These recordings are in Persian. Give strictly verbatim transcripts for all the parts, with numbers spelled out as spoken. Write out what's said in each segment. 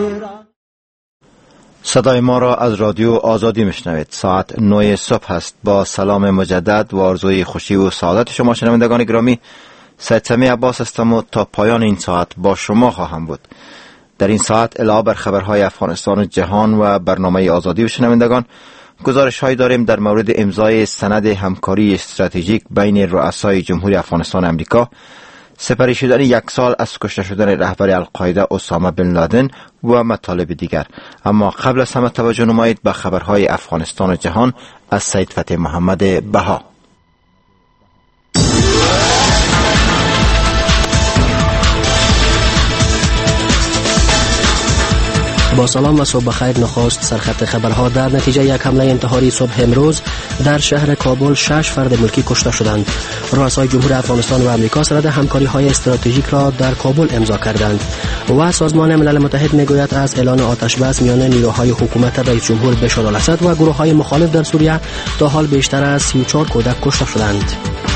صدای ما را از رادیو آزادی میشنوید. ساعت نه صبح است. با سلام مجدد و آرزوی خوشی و سعادت شما شنوندگان گرامی، سید سمیع عباس هستم و تا پایان این ساعت با شما خواهم بود. در این ساعت علاوه بر خبرهای افغانستان و جهان و برنامه آزادی و شنوندگان، گزارش هایی داریم در مورد امضای سند همکاری استراتژیک بین رؤسای جمهوری افغانستان و امریکا، سپری شدن یک سال از کشته شدن رهبر القاعده اسامه بن لادن و مطالب دیگر. اما قبل از همه توجه نمایید به خبرهای افغانستان و جهان از سید فتح محمد بها. با سلام و صبح بخیر. نخست سرخط خبرها: در نتیجه یک حمله انتحاری صبح امروز در شهر کابل شش فرد ملکی کشته شدند. رؤسای جمهور افغانستان و امریکا سند همکاری های استراتژیک را در کابل امضا کردند و سازمان ملل متحد میگوید از اعلان آتش بس میان نیروهای حکومت رئیس جمهور بشار الاسد و گروه های مخالف در سوریه تا حال بیشتر از سی و چهار کودک کشته شدند.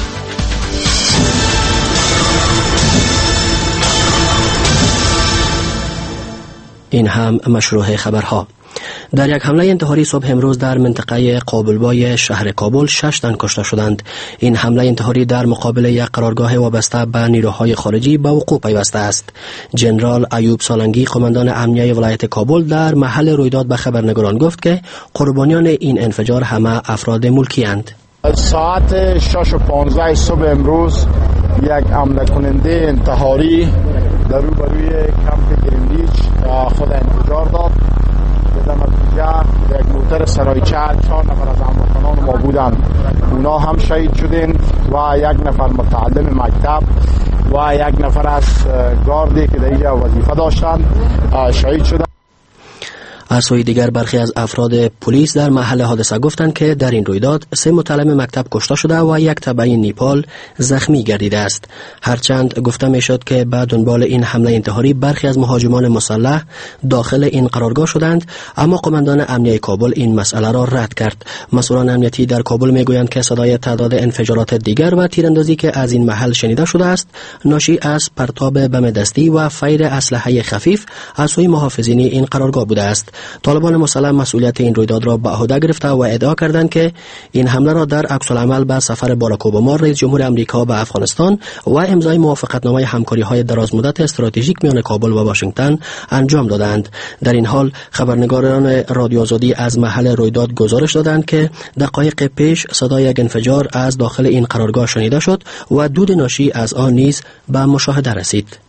این هم مشروع خبرها. در یک حمله انتحاری صبح امروز در منطقه قابلبای شهر کابل شش تن کشته شدند. این حمله انتحاری در مقابل یک قرارگاه وابسته به نیروهای خارجی به وقوع پیوسته است. جنرال ایوب سالنگی، قماندان امنیه ولایت کابل، در محل رویداد به خبرنگاران گفت که قربانیان این انفجار همه افراد ملکی اند. ساعت شش و پانزده صبح امروز یک حمله کننده انتحاری در روبروی کمپ گرینویچ خود انفجار داد. در نتیجه یک موتر سرایچه چهار نفر از هموطنان ما بودند، اونا هم شهید شدند و یک نفر متعلم مکتب و یک نفر از گاردی که در اینجا وظیفه داشتند شهید شدند. از سوی دیگر برخی از افراد پلیس در محل حادثه گفتند که در این رویداد سه متعلم مکتب کشته شده و یک تبعی نیپال زخمی گردیده است. هرچند گفته میشد که به دنبال این حمله انتحاری برخی از مهاجمان مسلح داخل این قرارگاه شدند، اما قماندان امنیه کابل این مسئله را رد کرد. مسئولان امنیتی در کابل میگویند که صدای تعداد انفجارات دیگر و تیراندازی که از این محل شنیده شده است ناشی از پرتاب بم دستی و فیر اسلحه خفیف از سوی محافظین این قرارگاه بوده است. طالبان مسلح مسئولیت این رویداد را به عهده گرفته و ادعا کردند که این حمله را در عکس العمل به سفر باراک اوباما رئیس جمهور امریکا به افغانستان و امضای موافقتنامه همکاری‌های درازمدت استراتژیک میان کابل و واشنگتن انجام دادند. در این حال خبرنگاران رادیو آزادی از محل رویداد گزارش دادند که دقایق پیش صدای یک انفجار از داخل این قرارگاه شنیده شد و دود ناشی از آن نیز به مشاهده رسید.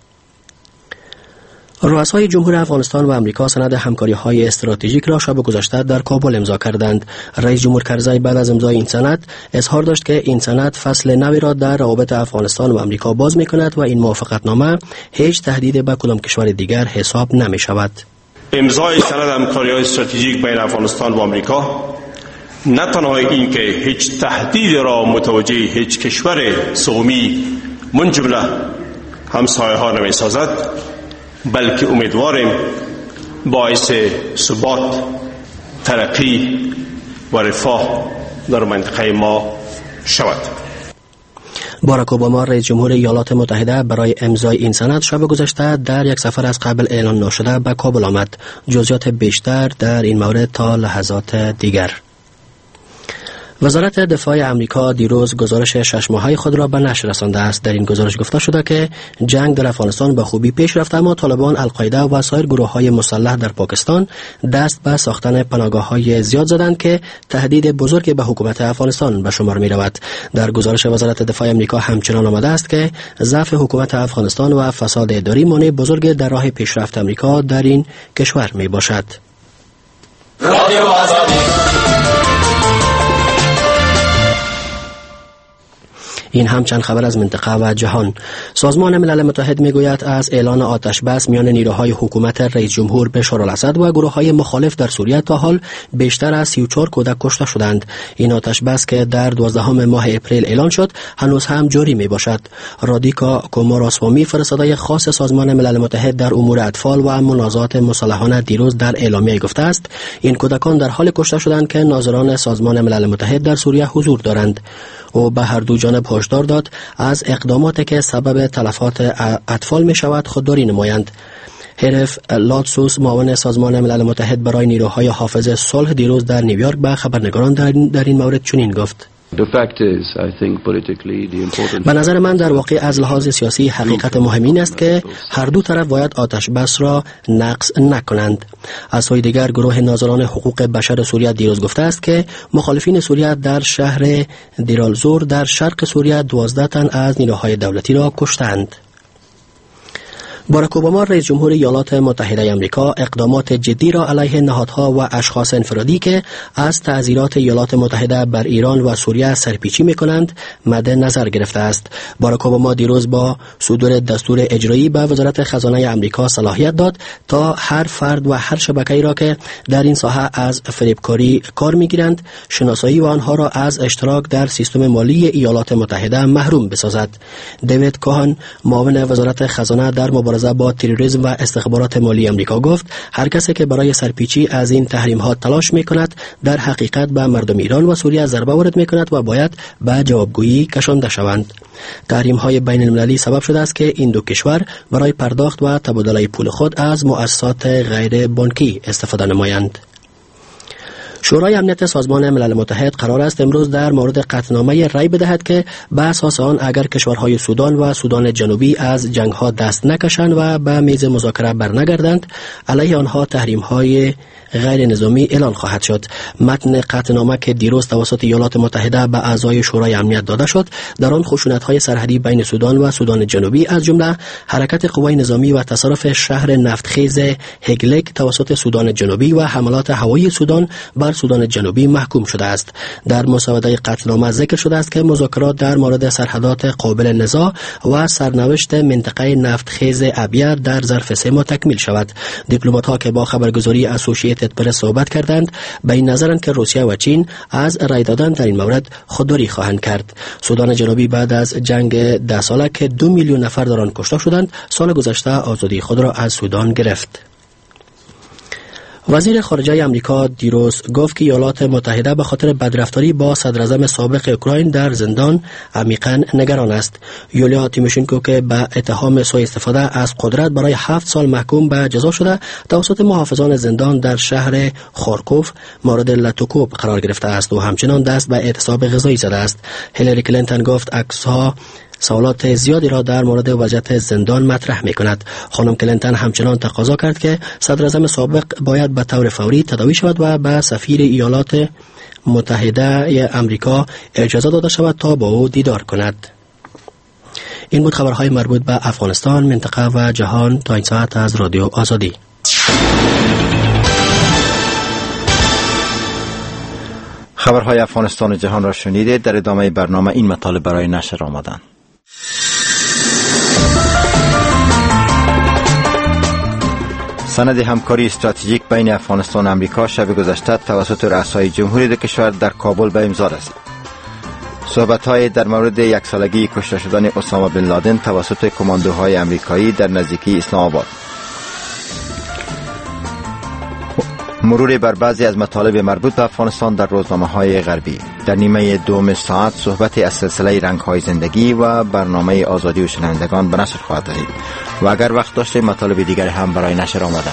رؤسای جمهور افغانستان و امریکا سند همکاری‌های استراتژیک را شب گذشته در کابل امضا کردند. رئیس جمهور کرزی بعد از امضای این سند اظهار داشت که این سند فصل نوی را در روابط افغانستان و امریکا باز می‌کند و این موافقتنامه هیچ تهدید به کدام کشور دیگر حساب نمی‌شود. امضای سند همکاری‌های استراتژیک بین افغانستان و امریکا نه تنها این که هیچ تهدید را متوجه هیچ کشور سومی من جمله همسایه‌ها نمی‌سازد، بلکه امیدواریم باعث ثبات، ترقی و رفاه در منطقه ما شود. باراک اوباما رئیس جمهور ایالات متحده برای امضای این سند شب گذشته در یک سفر از قبل اعلان نشده به کابل آمد. جزئیات بیشتر در این مورد تا لحظات دیگر. وزارت دفاع امریکا دیروز گزارش شش ماهه خود را به نشر رسانده است. در این گزارش گفته شده که جنگ در افغانستان به خوبی پیش رفته، اما طالبان، القاعده و سایر گروه‌های مسلح در پاکستان دست به ساختن پناهگاه‌های زیاد زدند که تهدید بزرگی به حکومت افغانستان به شمار می‌رود. در گزارش وزارت دفاع امریکا همچنان آمده است که ضعف حکومت افغانستان و فساد اداری مانع بزرگ در راه پیشرفت امریکا در این کشور میباشد. رادیو آزادی. این هم چند خبر از منطقه و جهان. سازمان ملل متحد میگوید از اعلان آتش بس میان نیروهای حکومت رئیس جمهور بشار الاسد و گروه‌های مخالف در سوریه تا حال بیشتر از سی و چهار کودک کشته شدند. این آتش بس که در دوازدهم ماه اپریل اعلان شد هنوز هم جاری می باشد. رادیکا کوماراسوامی، فرستاده خاص سازمان ملل متحد در امور اطفال و منازعات مسلحانه، دیروز در اعلامیه گفته است این کودکان در حال کشته شدند که ناظران سازمان ملل متحد در سوریه حضور دارند. او به هر دو جانب هشدار داد از اقداماتی که سبب تلفات اطفال می شود خودداری نمایند. هرف لاتسوس معاون سازمان ملل متحد برای نیروهای حافظ صلح دیروز در نیویورک به خبرنگاران در این, در این مورد چنین گفت: به نظر من در واقع از لحاظ سیاسی حقیقت مهم این است که هر دو طرف باید آتش بس را نقض نکنند. از سوی دیگر گروه ناظران حقوق بشر سوریه دیروز گفته است که مخالفین سوریه در شهر دیرالزور در شرق سوریه دوازده تن از نیروهای دولتی را کشتند. باراک اوباما رئیس جمهور ایالات متحده آمریکا اقدامات جدی را علیه نهادها و اشخاص انفرادی که از تعزیرات ایالات متحده بر ایران و سوریه سرپیچی می‌کنند مد نظر گرفته است. باراک اوباما دیروز با صدور دستور اجرایی به وزارت خزانه آمریکا صلاحیت داد تا هر فرد و هر شبکه‌ای را که در این ساحه از فریبکاری کار می‌گیرند شناسایی و آنها را از اشتراک در سیستم مالی ایالات متحده محروم بسازد. دیوید کوهن معاون وزارت خزانه در مبارزه با تروریسم و استخبارات مالی آمریکا گفت هر کسی که برای سرپیچی از این تحریم ها تلاش می کند در حقیقت به مردم ایران و سوریه ضربه وارد می کند و باید به جوابگویی کشانده شوند. تحریم های بین المللی سبب شده است که این دو کشور برای پرداخت و تبادله پول خود از مؤسسات غیر بانکی استفاده نمایند. شورای امنیت سازمان ملل متحد قرار است امروز در مورد قطعنامه رأی بدهد که به اساس آن اگر کشورهای سودان و سودان جنوبی از جنگ‌ها دست نکشند و به میز مذاکره برنگردند علیه آنها تحریم‌های غیر نظامی اعلان خواهد شد. متن قطعنامه که دیروز توسط ایالات متحده به اعضای شورای امنیت داده شد در آن خشونت‌های سرحدی بین سودان و سودان جنوبی از جمله حرکت قوای نظامی و تصرف شهر نفتخیز هگلک توسط سودان جنوبی و حملات هوایی سودان بر سودان جنوبی محکوم شده است. در مسوده قطعنامه ذکر شده است که مذاکرات در مورد سرحدات قابل نزاع و سرنوشت منطقه نفتخیز ابیر در ظرف سه ماه تکمیل شود. دیپلمات‌ها که با خبرگزاری اسوسییتد پرس صحبت کردند به این نظرند که روسیه و چین از رای دادن در این مورد خودداری خواهند کرد. سودان جنوبی بعد از جنگ ده ساله که دو میلیون نفر در آن کشته شدند سال گذشته آزادی خود را از سودان گرفت. وزیر خارجه آمریکا دیروز گفت که ایالات متحده به خاطر بدرفتاری با صدراعظم سابق اوکراین در زندان عمیقاً نگران است. یولیا تیموشنکو که به اتهام سوء استفاده از قدرت برای هفت سال محکوم به جزا شده توسط محافظان زندان در شهر خارکوف مورد لطوکوب قرار گرفته است و همچنان دست به اعتصاب غذایی زده است. هیلاری کلینتون گفت عکس‌ها سوالات زیادی را در مورد وضعیت زندان مطرح می کند. خانم کلینتون همچنان تقاضا کرد که صدراعظم سابق باید به طور فوری تداوی شود و به سفیر ایالات متحده آمریکا اجازه داده شود تا با او دیدار کند. این بود خبرهای مربوط به افغانستان، منطقه و جهان تا این ساعت از رادیو آزادی. خبرهای افغانستان و جهان را شنیدید. در ادامه برنامه این مطالب برای نشر آمدند. سند همکاری استراتژیک بین افغانستان و امریکا شب گذشته توسط رؤسای جمهوری دو کشور در کابل به امضا رسید. صحبت‌های در مورد یک سالگی کشته شدن اسامه بن لادن توسط کماندوهای امریکایی در نزدیکی اسلام آباد. مرور بر بعضی از مطالب مربوط به افغانستان در روزنامه‌های غربی. در نیمه دوم ساعت صحبتی از سلسله رنگ‌های زندگی و برنامه آزادی و شنوندگان به نشر خواهد رسید و اگر وقت داشته مطالب دیگر هم برای نشر آمدند.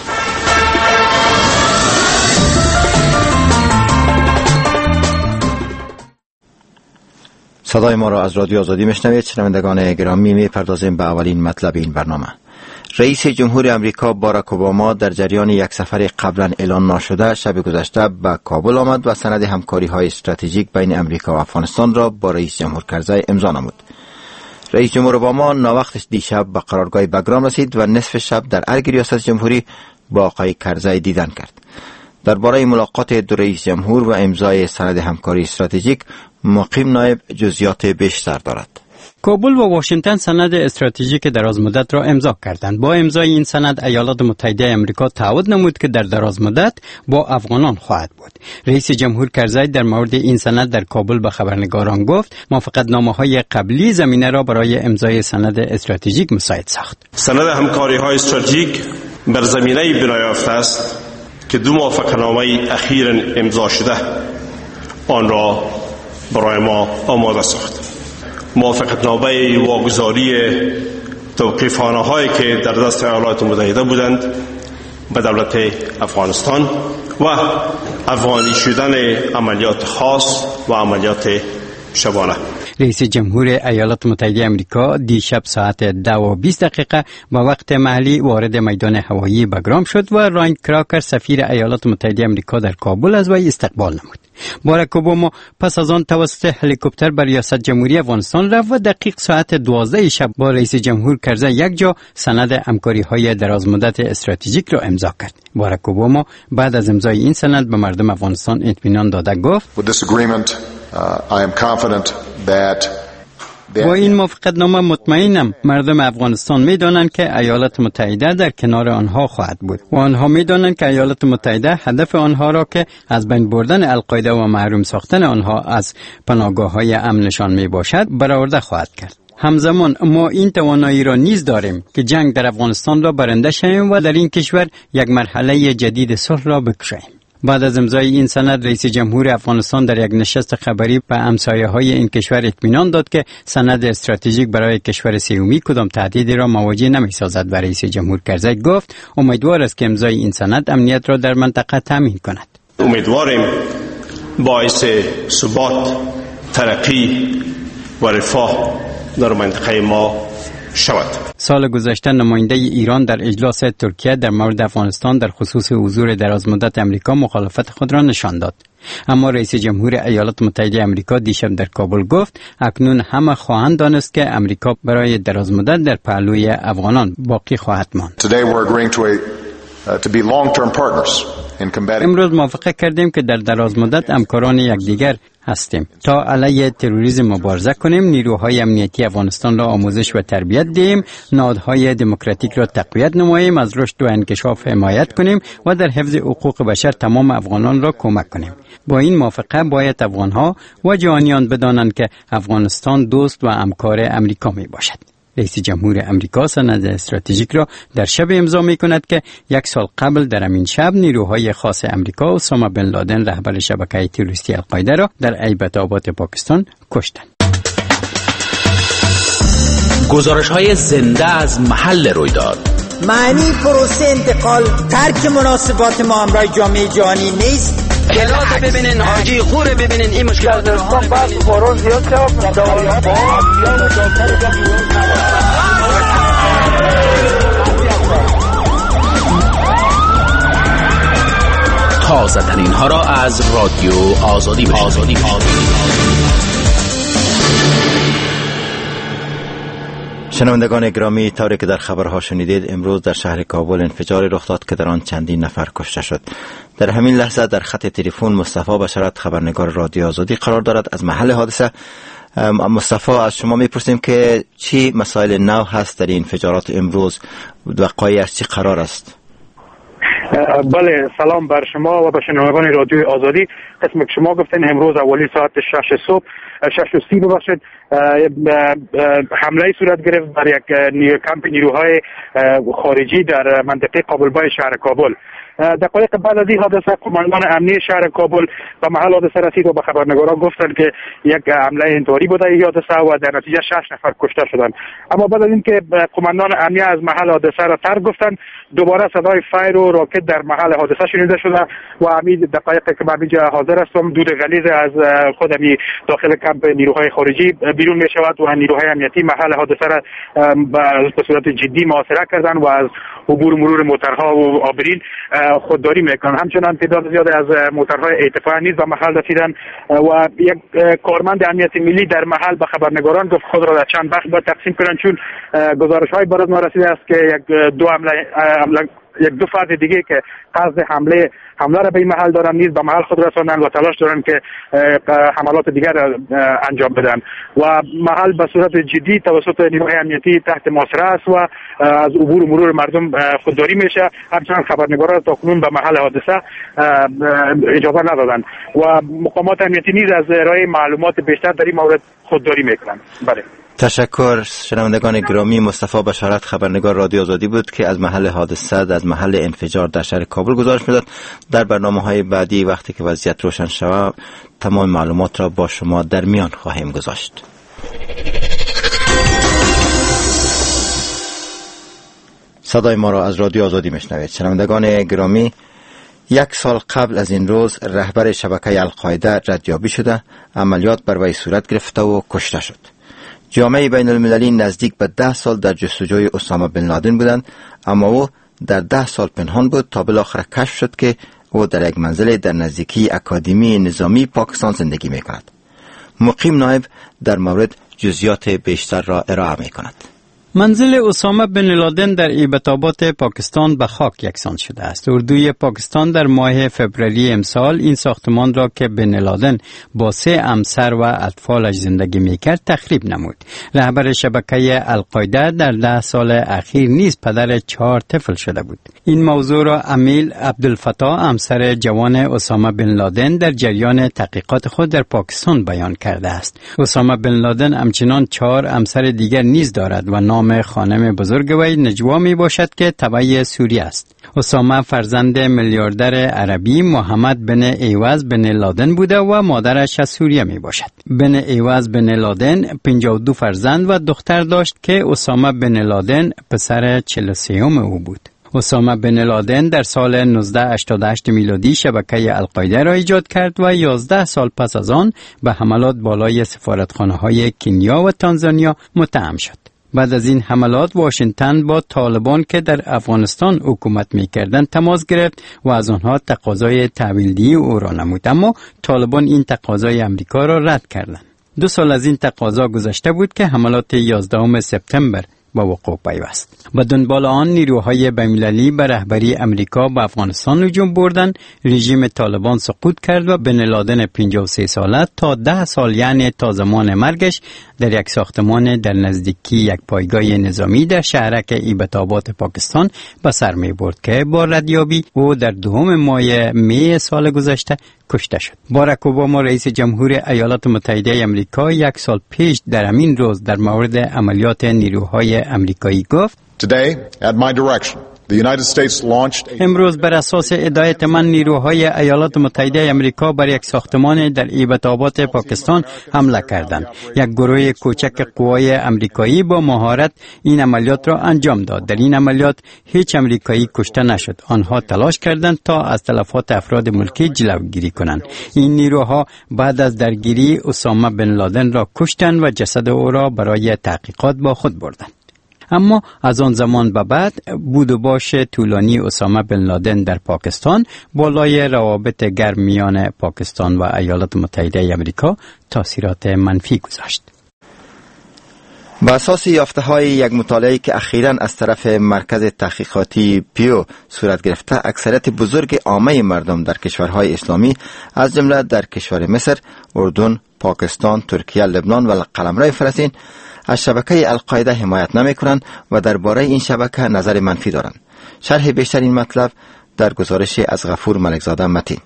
صدای ما را از رادیو آزادی میشنوید. شنوندگان گرامی، میپردازیم به اولین مطلب این برنامه. رئیس جمهور امریکا باراک اوباما در جریان یک سفر قبلا اعلان نشده شب گذشته به کابل آمد و سند همکاری های استراتژیک بین امریکا و افغانستان را با رئیس جمهور کرزی امضا نمود. رئیس جمهور اوباما ناوقت دیشب به قرارگاه بگرام رسید و نصف شب در ارگ ریاست جمهوری با آقای کرزی دیدن کرد. درباره ملاقات دو رئیس جمهور و امضای سند همکاری استراتژیک مقیم نایب جزئیات بیشتر دارد. کابل و واشنگتن سند استراتژیک دراز مدت را امضا کردند. با امضای این سند ایالات متحده آمریکا تعهد نمود که در دراز مدت با افغانان خواهد بود. رئیس جمهور کرزی در مورد این سند در کابل به خبرنگاران گفت موافقتنامه‌های قبلی زمینه را برای امضای سند استراتژیک مساعد ساخت. سند همکاری‌های استراتژیک بر زمینه بنا یافته است که دو موافقتنامه اخیراً امضا شده آن را برای ما آماده ساخت. موافقتنامه واگذاری توقیفخانه هایی که در دست ایالات متحده بودند به دولت افغانستان و افغانی شدن عملیات خاص و عملیات شبانه. رئیس جمهور ایالات متحده آمریکا دیشب ساعت دو و بیست دقیقه با وقت محلی وارد میدان هوایی بگرام شد و راین کراکر سفیر ایالات متحده آمریکا در کابل از وی استقبال نمود. باراک اوباما پس از آن توسط هلیکوپتر بر ریاست جمهوری افغانستان رفت و دقیق ساعت دوازده شب با رئیس جمهور کرزی یک جا سند همکاری های درازمدت استراتژیک را امضا کرد. باراک اوباما بعد از امضای این سند به مردم افغانستان اطمینان داده گفت: با این موافقتنامه مطمئنم مردم افغانستان می‌دانند که ایالات متحده در کنار آنها خواهد بود و آنها می‌دانند که ایالات متحده هدف آنها را که از بین بردن القاعده و محروم ساختن آنها از پناهگاه‌های امنشان میباشد برآورده خواهد کرد. همزمان ما این توانایی را نیز داریم که جنگ در افغانستان را برنده شویم و در این کشور یک مرحله جدید صلح را بکشیم. بعد از امضای این سند رئیس جمهور افغانستان در یک نشست خبری به همسایه‌های این کشور اطمینان داد که سند استراتژیک برای کشور سومی کدام تهدیدی را مواجه نمی‌سازد و رئیس جمهور کرزی گفت امیدوار است که امضای این سند امنیت را در منطقه تامین کند. امیدواریم باعث ثبات، ترقی و رفاه در منطقه ما شود. سال گذشته نماینده ایران در اجلاس ترکیه در مورد افغانستان در خصوص حضور درازمدت امریکا مخالفت خود را نشان داد. اما رئیس جمهور ایالات متحده امریکا دیشب در کابل گفت اکنون همه خواهند دانست که امریکا برای درازمدت در پهلوی افغانان باقی خواهد ماند. امروز موافقت کردیم که در درازمدت همکاران یکدیگر هستیم تا علیه تروریسم مبارزه کنیم، نیروهای امنیتی افغانستان را آموزش و تربیت دهیم، نهادهای دموکراتیک را تقویت نماییم، از رشد و انکشاف حمایت کنیم و در حفظ حقوق بشر تمام افغانان را کمک کنیم. با این موافقه باید افغانها و جهانیان بدانند که افغانستان دوست و همکار امریکا می باشد. رئیس جمهور امریکا سند استراتژیک را در شب امضا می کند که یک سال قبل در همین شب نیروهای خاص امریکا اسامه بن لادن رهبر شبکه تروریستی القاعده را در ایبت آباد پاکستان کشتند. گزارش های زنده از محل رویداد. معنی پروسه انتقال ترک مناسبات ما همراه جامعه جهانی نیست. کلات ببینین، حاجی غور ببینین، این مشکل از دستان بعد بارون زیاد شد تازه ترین ها را از رادیو آزادی بشنوید. شنوندگان گرامی، طوری که در خبرها شنیدید امروز در شهر کابل انفجاری رخ داد که در آن چندین نفر کشته شد. در همین لحظه در خط تلفن مصطفی بشارت خبرنگار رادیو آزادی قرار دارد. از محل حادثه مصطفی، از شما میپرسیم که چی مسائل نو هست در این انفجارات امروز، وقایع از چی قرار است؟ بله، سلام بر شما و به شنوندگان رادیو آزادی. قسم که شما گفتین امروز اولی ساعت شش صبح شش و سی ببخشید حمله صورت گرفت بر یک نیرو کمپ نیروهای خارجی در منطقه قابلبای شهر کابل. دقایق بعد از این حادثه قماندان امنی شهر کابل به محل حادثه رسید و به خبرنگاران گفتند که یک حمله انتحاری بوده این حادثه و در نتیجه شش نفر کشته شدند. اما بعد از اینکه قماندان امنی از محل حادثه را ترک گفتند، دوباره صدای فایر و راکت در محل حادثه شنیده شده و همین دقایقی که من اینجا حاضر هستم دود غلیظ از خود همین داخل کمپ نیروهای خارجی بیرون می شود و نیروهای امنیتی محل حادثه را به صورت جدی محاصره کردند و از عبور مرور موترها و آبرین خودداری میکنند. همچنان تعداد زیاد از موترهای ارتفاعی نیز به محل رسیدند و یک کارمند امنیت ملی در محل به خبرنگاران گفت خود را در چند بخش باید تقسیم کنند، چون گزارش‌های برای ما رسیده است که یک دو حمله یک دو فرد دیگه که قصد حمله حمله را به این محل دارن نیز به محل خود رساندن و تلاش دارن که حملات دیگر انجام بدن و محل به صورت جدی توسط نیروهای امنیتی تحت محاصره است و از عبور و مرور مردم خودداری میشه. همچنان خبرنگاران تاکنون به محل حادثه اجازه ندادن و مقامات امنیتی نیز از ارائه معلومات بیشتر در این مورد خودداری میکنن. بله، تشکر. شنوندگان گرامی، مصطفی بشارت خبرنگار رادیو آزادی بود که از محل حادثه، از محل انفجار در شهر کابل گزارش میداد. در برنامه‌های بعدی وقتی که وضعیت روشن شود تمام معلومات را با شما در میان خواهیم گذاشت. صدای ما را از رادیو آزادی میشنوید. شنوندگان گرامی، یک سال قبل از این روز رهبر شبکه القاعده ردیابی شده، عملیات بر وی صورت گرفته و کشته شد. جامعه بین المللی نزدیک به ده سال در جستجوی اسامه بن لادن بودند، اما او در ده سال پنهان بود تا بالاخره کشف شد که او در یک منزل در نزدیکی اکادمی نظامی پاکستان زندگی می کند. مقیم نایب در مورد جزئیات بیشتر را ارائه می کند. منزل اسامه بن لادن در ایبت‌آباد پاکستان به خاک یکسان شده است. اردوی پاکستان در ماه فوریه امسال این ساختمان را که بن لادن با سه همسر و اطفالش زندگی میکرد تخریب نمود. رهبر شبکه القاعده در ده سال اخیر نیز پدر چهار طفل شده بود. این موضوع را امیل عبدالفتاح، همسر جوان اسامه بن لادن، در جریان تحقیقات خود در پاکستان بیان کرده است. اسامه بن لادن همچنان چهار همسر دیگر نیز دارد و نام خانم بزرگ وی نجوا می باشد که تبع سوریه است. اسامه فرزند میلیاردر عربی محمد بن ایوز بن لادن بوده و مادرش از سوریه می باشد. بن ایوز بن لادن پنجاه و دو فرزند و دختر داشت که اسامه بن لادن پسر چهل و سوم او بود. اسامه بن لادن در سال نوزده هشتاد و هشت میلادی شبکه القاعده را ایجاد کرد و یازده سال پس از آن به حملات بالای سفارتخانه‌های کنیا و تانزانیا متهم شد. بعد از این حملات واشنگتن با طالبان که در افغانستان حکومت می‌کردند تماس گرفت و از آنها تقاضای تحویل‌دهی او را نمود، اما طالبان این تقاضای امریکا را رد کردند. دو سال از این تقاضا گذشته بود که حملات یازدهم سپتامبر با وقوع پیوست. به دنبال آن نیروهای بین‌المللی به رهبری امریکا به افغانستان هجوم بردند. رژیم طالبان سقوط کرد و بن لادن پنجاه و سه ساله تا ده سال یعنی تا زمان مرگش در یک ساختمان در نزدیکی یک پایگاه نظامی در شهرک ایبت‌آباد پاکستان به سر می برد که با ردیابی او در دوم ماه می سال گذشته کشته شد. باراک اوباما رئیس جمهور ایالات متحده آمریکا یک سال پیش در همین روز در مورد عملیات نیروهای آمریکایی گفت: Today, at my direction, the United States launched a... امروز بر اساس هدایت من نیروهای ایالات متحده آمریکا بر یک ساختمان در ایبت‌آباد پاکستان حمله کردند. یک گروه کوچک قوای آمریکایی با مهارت این عملیات را انجام داد. در این عملیات هیچ آمریکایی کشته نشد. آنها تلاش کردند تا از تلفات افراد ملکی جلوگیری کنند. این نیروها بعد از درگیری اسامه بن لادن را کشتند و جسد او را برای تحقیقات با خود بردند. اما از آن زمان به بعد بود و باش طولانی اسامه بن لادن در پاکستان بالای روابط گرم میان پاکستان و ایالات متحده آمریکا تاثیرات منفی گذاشت. با اساس یافته‌های یک مطالعه که اخیراً از طرف مرکز تحقیقاتی پیو صورت گرفته، اکثریت بزرگ عامه مردم در کشورهای اسلامی از جمله در کشور مصر، اردن، پاکستان، ترکیه، لبنان و قلمرو فلسطین از شبکه القاعده حمایت نمی کنند و درباره این شبکه نظر منفی دارند. شرح بیشتر این مطلب در گزارش از غفور ملکزاده متین.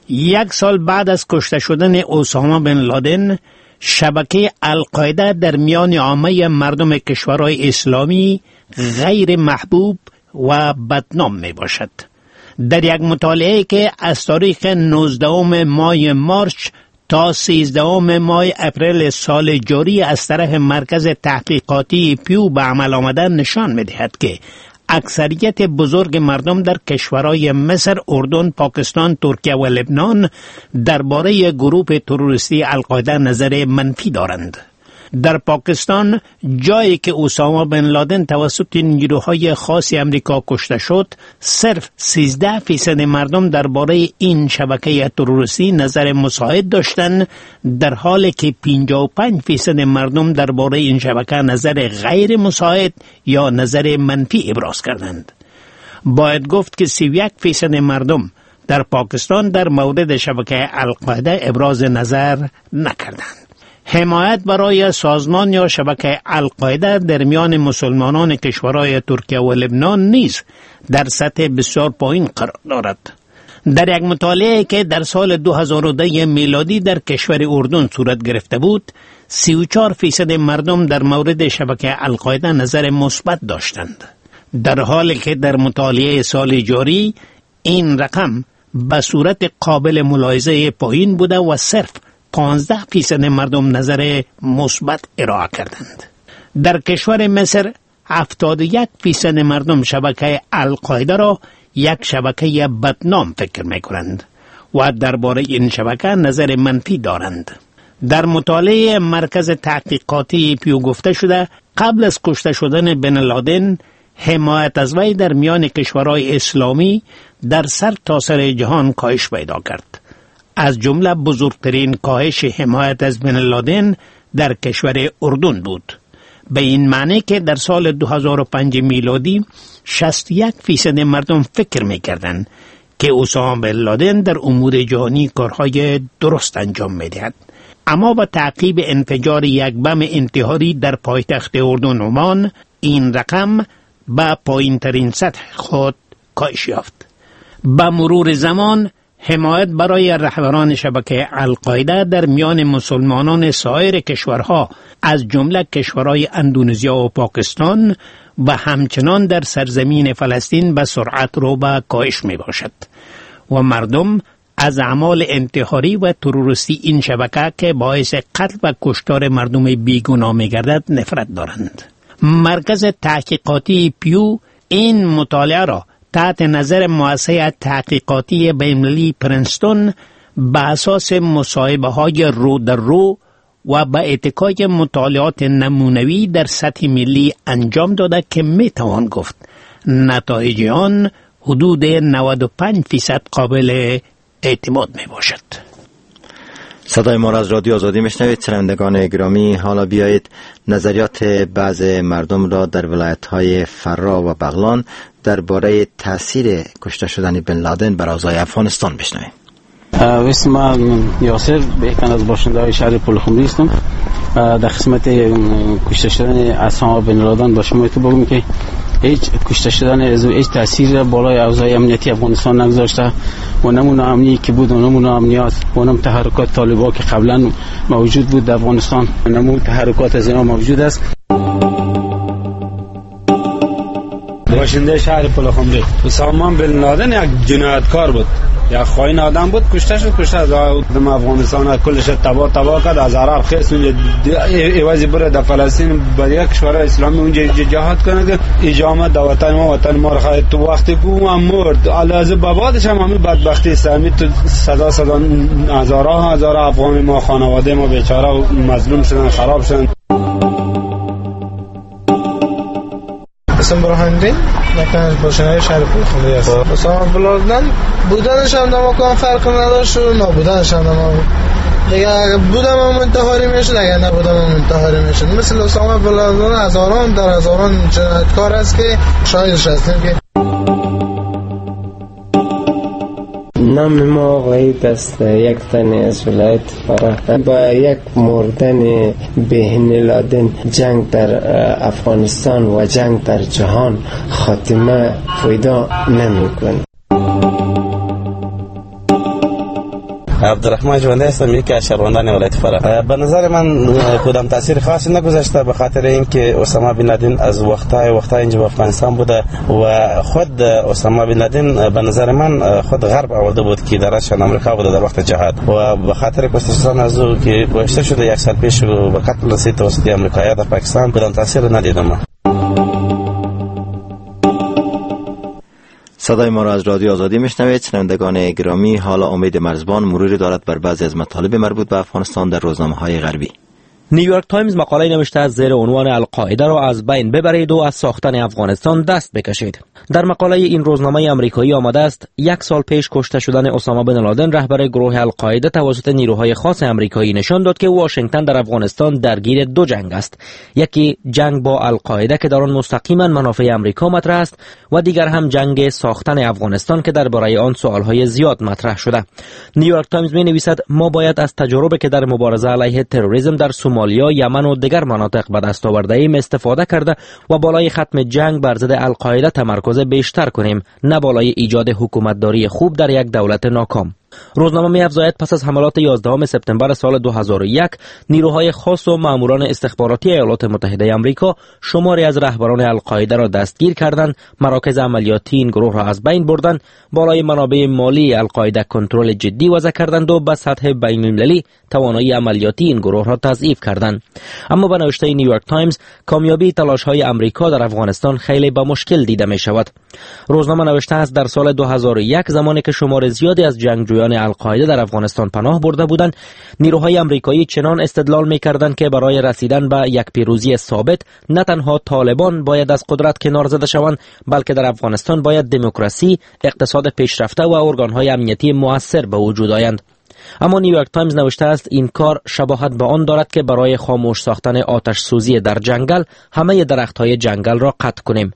یک سال بعد از کشته شدن اسامه بن لادن، شبکه القاعده در میان عامه مردم کشورهای اسلامی غیر محبوب و بدنام می باشد. در یک مطالعه که از تاریخ نوزدهم ماه مارچ تا سیزدهم ماه اپریل سال جاری از طرف مرکز تحقیقاتی پیو به عمل آمده نشان می‌دهد که اکثریت بزرگ مردم در کشورهای مصر، اردن، پاکستان، ترکیه و لبنان درباره گروه تروریستی القاعده نظر منفی دارند. در پاکستان، جایی که اسامه بن لادن توسط نیروهای خاص امریکا کشته شد، صرف سیزده فیصد مردم درباره این شبکه تروریستی نظر مساعد داشتند، در حالی که پنجاه و پنج فیصد مردم درباره این شبکه نظر غیر مساعد یا نظر منفی ابراز کردند. باید گفت که سی و یک فیصد مردم در پاکستان در مورد شبکه القاعده ابراز نظر نکردند. حمایت برای سازمان یا شبکه القاعده در میان مسلمانان کشورهای ترکیه و لبنان نیز در سطح بسیار پایین قرار دارد. در یک مطالعه که در سال دو هزار و ده میلادی در کشور اردن صورت گرفته بود، سی و چهار فیصد مردم در مورد شبکه القاعده نظر مثبت داشتند، در حالی که در مطالعه سال جاری این رقم به صورت قابل ملاحظه پایین بوده و صرف پانزده فیصد مردم نظر مثبت ارائه کردند. در کشور مصر هفتاد و یک فیصد مردم شبکه القاعده را یک شبکه بدنام فکر می کنند و درباره این شبکه نظر منفی دارند. در مطالعه مرکز تحقیقاتی پیو گفته شده قبل از کشته شدن بن لادن حمایت از وی در میان کشورهای اسلامی در سر تا سر جهان کاهش پیدا کرد. از جمله بزرگترین کاهش حمایت از بن لادن در کشور اردن بود، به این معنی که در سال دو هزار و پنج میلادی شصت و یک فیصد مردم فکر می‌کردند که اسامه بن لادن در امور جهانی کارهای درست انجام می‌دهد. اما با تعقیب انفجار یک بم انتحاری در پایتخت اردن عمان، این رقم به پایین ترین سطح خود کاهش یافت. به مرور زمان حمایت برای رهبران شبکه القاعده در میان مسلمانان سایر کشورها از جمله کشورهای اندونزیا و پاکستان و همچنان در سرزمین فلسطین به سرعت رو به کاهش می باشد و مردم از اعمال انتحاری و تروریستی این شبکه که باعث قتل و کشتار مردم بیگناه می گردد نفرت دارند. مرکز تحقیقاتی پیو این مطالعه را تحت نظر مؤسسه تحقیقاتی بین‌المللی پرنستون به اساس مصاحبه های رو در رو و به اتکای مطالعات نمونوی در سطح ملی انجام داده که می توان گفت نتایج آن حدود نود و پنج درصد قابل اعتماد می باشد. صدای ما را از رادیو آزادی میشنوید. شنوندگان گرامی، حالا بیایید نظریات بعض مردم را در ولایت‌های فرا و بغلان درباره تاثیر کشته شدن بن لادن بر اوضاع افغانستان بشنویم. اسم من یاسر، یکن از باشنده‌های شهر پلخمری هستم. در قسمت کشته شدن اسامه بن لادن با شما تو بگم که هیچ کشته شدن از هیچ تاثیر بالای اوضاع امنیتی افغانستان نگذاشته و نمونه امنی که بود و نمونه امنیت و نم تحرکات طالبان که قبلا موجود بود در افغانستان نمونه تحرکات از اینا موجود است. باشنده شهر پلخمری، اسامه بن لادن یک جنایتکار بود، یک خائن آدم بود، کشته شد. کشته از آدم افغانستان کلش تباه تباه کرد، از عرب خیس اونجا ایوازی بره در فلسطین برای کشور اسلامی اونجا جهاد کنه که اجامه در وطن ما وطن ما رو خواهد. تو وقتی که اون مرد علاوه بابادش هم همین بدبختی است. همین تو صدا صدا هزارها هزار افغان ما خانواده ما بیچاره مظلوم شدن، خراب شدن. اسم برهاندین، نکنه باشنده شهر پلخمری است. اسامه بن لادن بودنش هم نماکان فرق نداشت و نابودنش هم نماکان. دیگه اگه بودم هم انتحاری میشد، اگه نبودم هم انتحاری میشد. مثل اسامه بن لادن هزاران در هزاران جنایتکار است که شاهدش هستیم که نام ما وحید است، یک تن از ولایت فرا. با یک مردن بن لادن جنگ در افغانستان و جنگ در جهان خاتمه پیدا نمی‌کند. عبدالرحمن جوانده هستم، یکی از شهروندان ولایت فرا. به نظر من کدام تاثیر خاصی نگذاشته، به خاطر اینکه اسامه بن لادن از وقتای وقتای اینجا افغانستان بوده و خود اسامه بن لادن به نظر من خود غرب آورده بود که درشان آمریکا بوده در وقت جهاد و به خاطر کشته شدن از او که کشته شده یک سال پیش به قتل رسید توسط آمریکایی‌ها در پاکستان، کدام تاثیر ندیدم. صدای ما را از رادیو آزادی میشنوید. شنوندگان گرامی، حالا امید مرزبان مروری دارد بر بعضی از مطالب مربوط به افغانستان در روزنامه‌های غربی. نیویورک تایمز مقاله نوشته زیر عنوان القاعده را از بین ببرید و از ساختن افغانستان دست بکشید. در مقاله این روزنامه آمریکایی آمده است یک سال پیش کشته شدن اسامه بن لادن رهبر گروه القاعده توسط نیروهای خاص آمریکایی نشان داد که واشنگتن در افغانستان درگیر دو جنگ است. یکی جنگ با القاعده که در آن مستقیما منافع آمریکا مطرح است و دیگر هم جنگ ساختن افغانستان که درباره آن سوالهای زیاد مطرح شده. نیویورک تایمز می نویسد ما باید از تجربه که در مبارزه علیه تروریسم در سومالیا، یمن و دیگر مناطق به دست آورده ایم استفاده کرده و بالای ختم جنگ بر ضد القاعده تمرکز بیشتر کنیم، نه بالای ایجاد حکومتداری خوب در یک دولت ناکام. روزنامه می‌افزاید پس از حملات یازدهم سپتامبر سال دو هزار و یک نیروهای خاص و ماموران استخباراتی ایالات متحده آمریکا شماری از رهبران القاعده را دستگیر کردند، مراکز عملیاتی این گروه را از بین بردند، بالای منابع مالی القاعده کنترل جدی وضع کردند و به سطح بین‌المللی توانایی عملیاتی این گروه را تضعیف کردند. اما به نوشته نیویورک تایمز کامیابی تلاش‌های آمریکا در افغانستان خیلی با مشکل دیده می‌شود. روزنامه نوشته است در سال دو هزار و یک زمانی که شمار زیادی از جنگجویان القاعده در افغانستان پناه برده بودند، نیروهای آمریکایی چنان استدلال می‌کردند که برای رسیدن به یک پیروزی ثابت نه تنها طالبان باید از قدرت کنار زده شوند، بلکه در افغانستان باید دموکراسی، اقتصاد پیشرفته و ارگان‌های امنیتی مؤثر به وجود آیند. اما نیویورک تایمز نوشته است این کار شباهت به آن دارد که برای خاموش ساختن آتش سوزی در جنگل همه درخت‌های جنگل را قطع کنیم.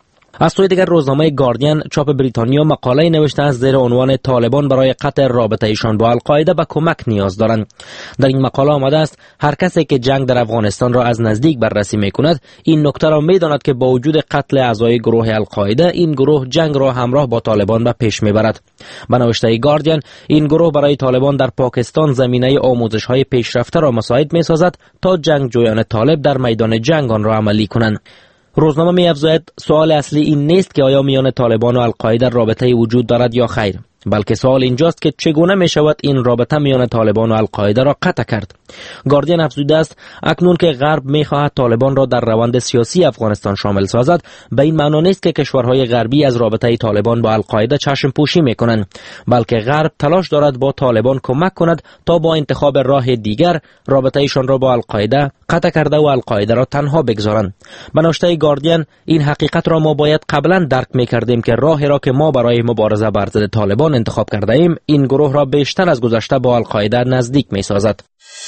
از سوی دیگر روزنامه گاردین چاپ بریتانیا مقاله نوشته است زیر عنوان طالبان برای قطع رابطه ایشان با القاعده به کمک نیاز دارند. در این مقاله آمده است هر کسی که جنگ در افغانستان را از نزدیک بررسی میکند این نکته را میداند که با وجود قتل اعضای گروه القاعده این گروه جنگ را همراه با طالبان به پیش میبرد. به نوشته گاردین این گروه برای طالبان در پاکستان زمینه آموزش‌های پیشرفته را مساعد میسازد تا جنگجویان طالب در میدان جنگ آن را عملی کنند. روزنامه می‌افزاید سوال اصلی این نیست که آیا میان طالبان و القاعده رابطه وجود دارد یا خیر، بلکه سوال اینجاست که چگونه می شود این رابطه میان طالبان و القاعده را قطع کرد. گاردین افزوده است اکنون که غرب می خواهد طالبان را در روند سیاسی افغانستان شامل سازد، به این معنی نیست که کشورهای غربی از رابطه طالبان با القاعده چشم پوشی می کنند، بلکه غرب تلاش دارد با طالبان کمک کند تا با انتخاب راه دیگر رابطه ایشان را با القاعده قطع کرده و القاعده را تنها بگذارند. به نوشته گاردین این حقیقت را ما باید قبلا درک می کردیم که راهی را که ما برای مبارزه بر ضد طالبان انتخاب کرده ایم این گروه را بیشتر از گذشته با القاعده نزدیک می سازد.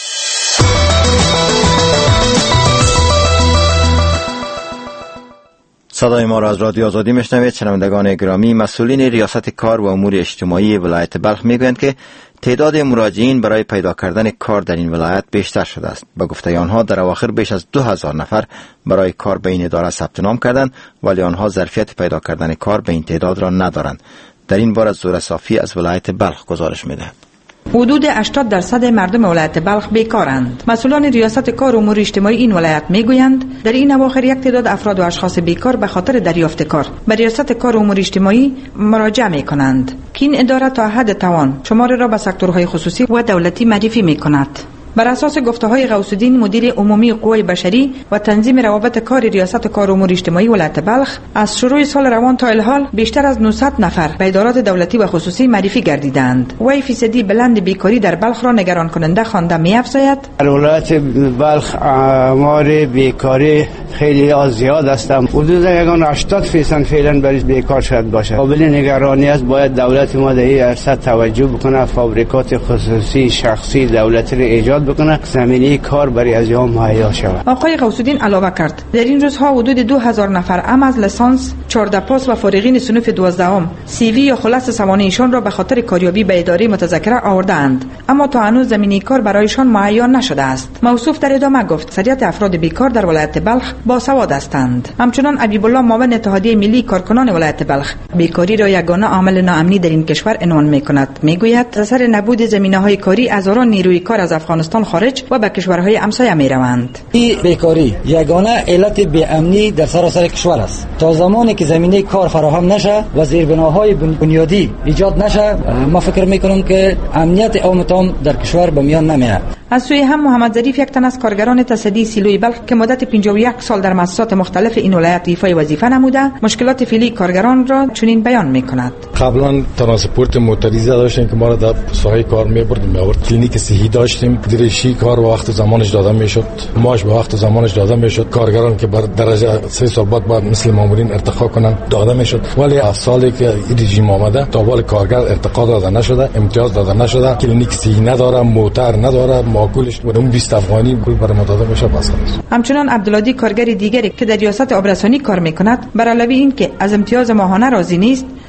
صدای ما را از رادیو آزادی میشنوید. شنوندگان گرامی، مسئولین ریاست کار و امور اجتماعی ولایت بلخ میگویند که تعداد مراجعین برای پیدا کردن کار در این ولایت بیشتر شده است. به گفته آنها در اواخر بیش از دو هزار نفر برای کار به این اداره ثبت نام کردند، ولی آنها ظرفیت پیدا کردن کار به این تعداد را ندارند. در این باره زهره صافی از ولایت بلخ گزارش می‌دهد. حدود هشتاد درصد مردم ولایت بلخ بیکارند. مسئولان ریاست کار و امور اجتماعی این ولایت میگویند در این اواخر یک تعداد افراد و اشخاص بیکار به خاطر دریافت کار به ریاست کار و امور اجتماعی مراجعه میکنند که این اداره تا حد توان شماره را به سکتورهای خصوصی و دولتی معرفی میکند. بر اساس گفته‌های غوث الدین مدیر عمومی قوای بشری و تنظیم روابط کار ریاست کار و امور اجتماعی ولایت بلخ، از شروع سال روان تا الحال بیشتر از نهصد نفر به ادارات دولتی و خصوصی معرفی گردیدند. وی فیصدی بلند بیکاری در بلخ را نگران کننده خوانده می‌افزاید. در ولایت بلخ آمار بیکاری خیلی زیاد است. حدود یگان هشتاد درصد فعلا برای بیکار شد باشه. قابل نگرانی است. باید دولت ما در این عرصه توجه بکنه، فابریکات خصوصی شخصی دولتی را ایجاد بکنه، زمینه کار برای از یام مهیا شود. آقای غوث الدین علاوه کرد در این روزها حدود دو هزار نفر ام از لیسانس، چهارده پاس و فارغین صنف دوازدهم سی وی یا خلاص سوانه‌ایشان را به خاطر کاریابی به اداره متذکره آوردند، اما تا هنوز زمینه کار برایشان مهیا نشده است. موصوف در ادامه گفت اکثریت افراد بیکار در ولایت بلخ باسواد هستند. همچنان حبیب الله معاون اتحادیه ملی کارکنان ولایت بلخ بیکاری را یگانه عامل ناامنی در این کشور عنوان می‌کند. میگوید اثر نبود زمینه‌های کاری هزاران نیروی کار از افغانستان خارج و به کشورهای همسایه می‌روند. این بیکاری یگانه علت بی‌امنی در سراسر کشور است. تا زمانی که زمینه کار فراهم نشه و زیربناهای بنیادی ایجاد نشه، ما فکر می‌کنم که امنیت عام تام در کشور به میان نمیاد. از سوی هم محمد ظریف یک تن از کارگران تصدی سیلوی بلخ که مدت پنجاه و یک سال در مؤسسات مختلف این ولایت ایفای وظیفه نموده، مشکلات فعلی کارگران را چنین بیان می‌کند. قبلا ترانسپورت موتوریزه داشتیم که ما را در ساحه کار می‌بردیم، می‌آورد. کلینیک صحی داشتیم، درشی کار به وقت زمانش داده میشد، معاش به وقت زمانش داده میشد. کارگران که بر درجه سه سال بعد باید مثل مامورین ارتقا کنن داده میشد، ولی از سالی که این رژیم آمده تا بال کارگر ارتقا داده نشده، امتیاز داده نشده، کلینیک صحی نداره، موتر نداره، ماکولش اون بیست افغانی پول برای داده میشه بس. همچنان عبدالهادی کارگر دیگری که در ریاست آبرسانی کار میکند بر علاوه این که از امتیاز ماهانه راضی نیست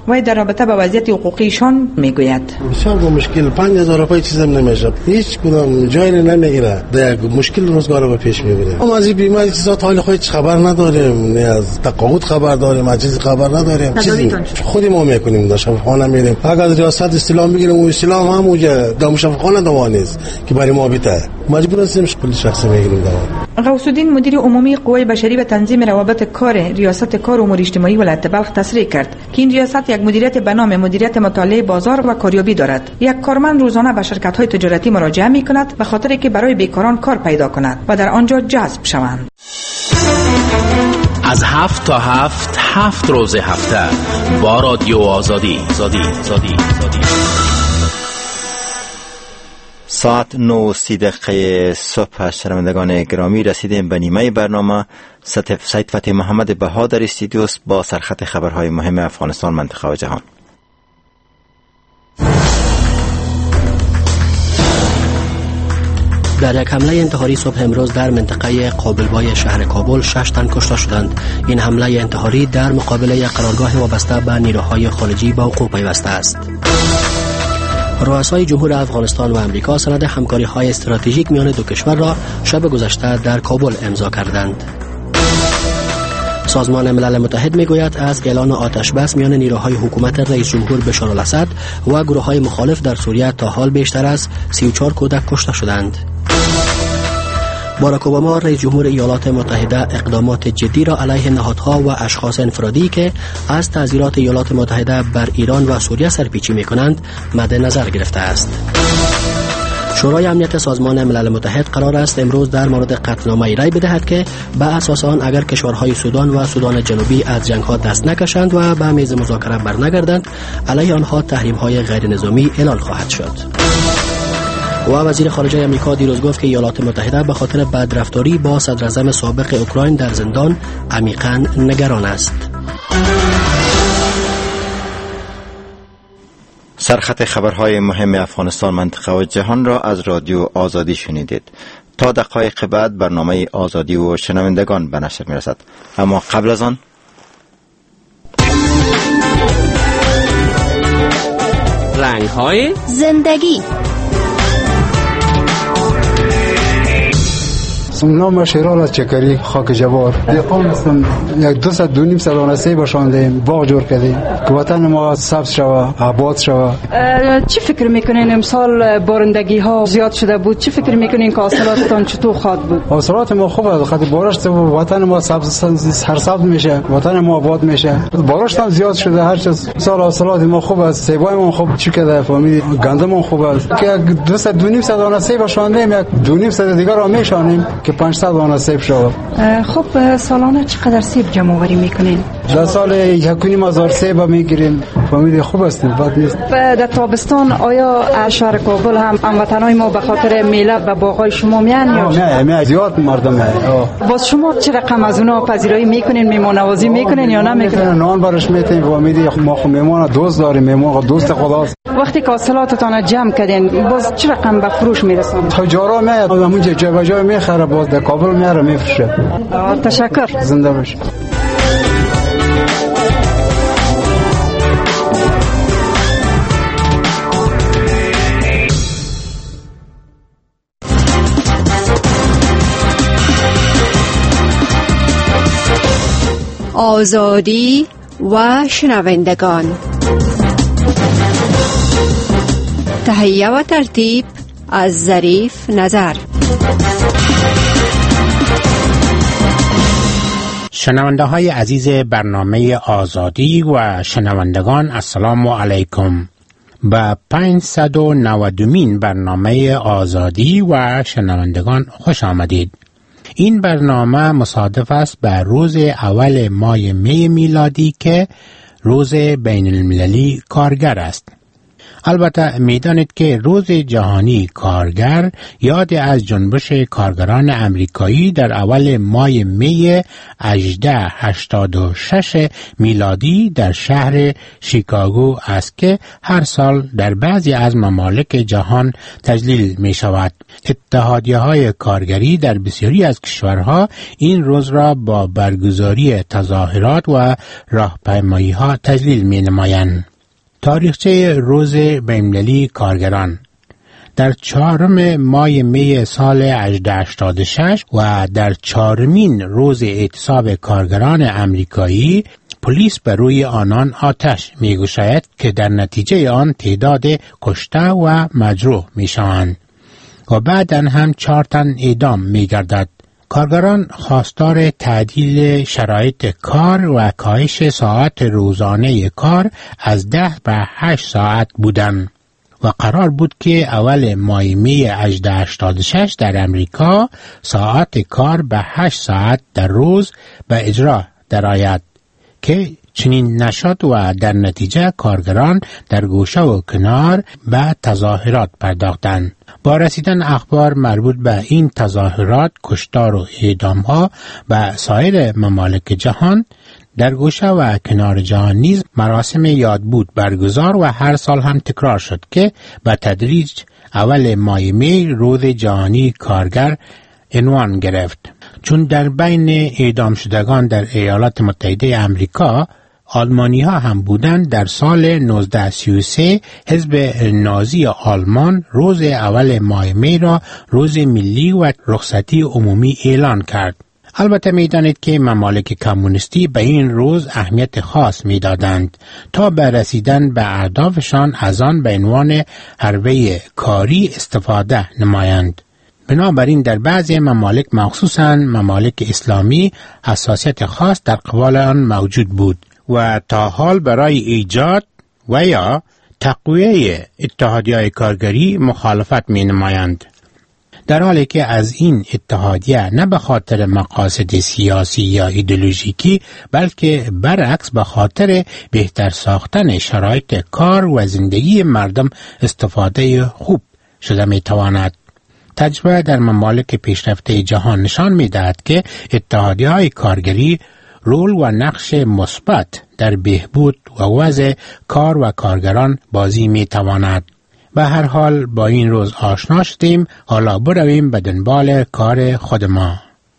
وی در رابطه با وضعیت حقوقیشان میگوید بسیار با مشکل پنج هزار روپیه چیزم نمیشه، هیچ کدام جایی نمیگیره، در مشکل روزگار رو پیش میبریم. ما از این بیمه چیزا تا حال خودش خبر نداریم، نه از تقاعد خبر داریم، از چیزی خبر نداریم، چیزی خودی ما میکنیم، در شفاخانه میریم. اگر از ریاست استلام بگیریم و استلام هم اونجا در شفاخانه دوا نیست که برای ما بیته، مجبور هستیم پول شخصی میگیریم دوا. غوث الدین مدیر عمومی قوای بشری و تنظیم روابط کار ریاست کار و امور اجتماعی ولایت بلخ تصریح کرد که این ریاست یک مدیریت به نام مدیریت مطالعه بازار و کاریابی دارد. یک کارمند روزانه به شرکت‌های تجارتی مراجعه می‌کند به خاطر که برای بیکاران کار پیدا کند و در آنجا جذب شوند. از هفت تا هفت هفت روز هفته با رادیو آزادی آزادی آزادی آزادی. ساعت نه و سی دقیقه صبح. شنوندگان گرامی، رسیدیم به نیمه برنامه. سید فتحی محمد بها در استودیو با سرخط خبرهای مهم افغانستان، منطقه و جهان. در یک حمله انتحاری صبح امروز در منطقه قابلبای شهر کابل شش تن کشته شدند. این حمله انتحاری در مقابل یک قرارگاه وابسته به نیروهای خارجی با حقوق پیوسته است. رؤسای جمهور افغانستان و امریکا سند همکاری‌های استراتژیک میان دو کشور را شب گذشته در کابل امضا کردند. سازمان ملل متحد میگوید از اعلان آتش بس میان نیروهای حکومت رئیس جمهور بشار الاسد و گروه‌های مخالف در سوریه تا حال بیشتر از سی و چهار کودک کشته شدند. باراک اوباما رئیس جمهور ایالات متحده اقدامات جدی را علیه نهادها و اشخاص انفرادی که از تعذیرات ایالات متحده بر ایران و سوریه سرپیچی می‌کنند مد نظر گرفته است. شورای امنیت سازمان ملل متحد قرار است امروز در مورد قطعنامه رای بدهد که به اساس آن اگر کشورهای سودان و سودان جنوبی از جنگ‌ها دست نکشند و به میز مذاکره برنگردند، علیه آنها تحریم‌های غیر نظامی اعلان خواهد شد. و وزیر خارجه آمریکا دیروز گفت که ایالات متحده به خاطر بدرفتاری با صدراعظم سابق اوکراین در زندان عمیقاً نگران است. سرخط خبرهای مهم افغانستان، منطقه و جهان را از رادیو آزادی شنیدید. تا دقایق بعد برنامه آزادی و شنوندگان به نشر میرسد، اما قبل از آن رنگ‌های زندگی. نام شیرال از چکری، خاک جوار. دیقان هستم. یک دو ساعت دو نیم ساعت آنسه باشاندیم، باغ جور کردیم که وطن ما سبز شوه، آباد شوه. چی فکر میکنین امسال بارندگی ها زیاد شده بود؟ چی فکر میکنین که حاصلاتتان چطور خواهد بود؟ حاصلات ما خوب است، خاطر بارش تو وطن ما سبز سرسبز میشه، وطن ما آباد میشه. بارش هم زیاد شده، هر چیز سال حاصلات ما خوب است، سیبای ما خوب چی کرده، فهمیدی؟ گندم ما خوب است که دو ساعت دو نیم ساعت آنسه باشاندیم، یک دو نیم ساعت دیگر را میشانیم که پانصد دانه سیب شد. خب سالانه چقدر سیب جمع آوری میکنین؟ در سال یک و نیم هزار سیب میگیریم. فهمیدی؟ خوب هستیم، بد نیست. در تابستان آیا شهر کابل هم هموطنای ما به خاطر میله به باغای شما میان یا نه؟ نه زیاد مردم هست. باز شما چه رقم از اونها پذیرایی میکنین، میهمان نوازی میکنین یا نمیکنین؟ نان برش میتیم. فهمیدی؟ ما خو میهمان دوست داریم، میهمان دوست خداست. وقتی که حاصلاتتان جمع کردین باز چه رقم به فروش میرسن؟ تجارا میاد همونجا جای به جای میخره، باز در کابل میاره میفروشه. تشکر. زنده باش. آزادی و شنوندگان. تهیه و ترتیب از ظریف نظر. شنونده های عزیز برنامه آزادی و شنوندگان، السلام علیکم. به پانصد و نودمین برنامه آزادی و شنوندگان خوش آمدید. این برنامه مصادف است به روز اول ماه می میلادی که روز بین المللی کارگر است. البته میدانید که روز جهانی کارگر یاد از جنبش کارگران امریکایی در اول ماه می هزار و هشتاد و شش میلادی در شهر شیکاگو است که هر سال در بعضی از ممالک جهان تجلیل می شود. اتحادیه های کارگری در بسیاری از کشورها این روز را با برگزاری تظاهرات و راهپیمایی ها تجلیل می نمایند. تاریخچه روز بین‌المللی کارگران در چهارم ماه می سال هزار و هشتاد و شش و در چهارمین روز اعتصاب کارگران امریکایی پلیس بر روی آنان آتش می‌گشاید که در نتیجه آن تعداد کشته و مجروح می‌شوند و بعداً هم چهار تن اعدام می‌گردد. کارگران خواستار تعدیل شرایط کار و کاهش ساعت روزانه کار از ده به هشت ساعت بودند و قرار بود که اول ماه می هزار و هشتاد و شش در امریکا ساعت کار به هشت ساعت در روز به اجرا درآید که چنین نشد و در نتیجه کارگران در گوشه و کنار به تظاهرات پرداختند. با رسیدن اخبار مربوط به این تظاهرات، کشتار و اعدام‌ها به سایر ممالک جهان، در گوشه و کنار جهان نیز مراسم یادبود برگزار و هر سال هم تکرار شد که به تدریج اول ماه می روز جهانی کارگر عنوان گرفت. چون در بین اعدام شدگان در ایالات متحده امریکا آلمانی ها هم بودند، در سال نوزده سی و سه حزب نازی آلمان روز اول ماه می را روز ملی و رخصتی عمومی اعلان کرد. البته می‌دانید که ممالک کمونیستی به این روز اهمیت خاص می‌دادند تا به رسیدن به اهدافشان از آن به عنوان حربه کاری استفاده نمایند. بنابراین در بعضی ممالک مخصوصاً ممالک اسلامی حساسیت خاص در قبال آن موجود بود و تا حال برای ایجاد و یا تقویه اتحادیه کارگری مخالفت می‌نمایند. در حالی که از این اتحادیه نه به خاطر مقاصد سیاسی یا ایدئولوژیکی بلکه برعکس به خاطر بهتر ساختن شرایط کار و زندگی مردم استفاده خوب شده می‌تواند. تجربه در ممالک پیشرفته جهان نشان می‌دهد که اتحادیه‌های کارگری رول و نقش مثبت در بهبود و وضع کار و کارگران بازی می‌تواند. به هر حال با این روز آشنا شدیم، حالا برویم به دنبال کار خود ما.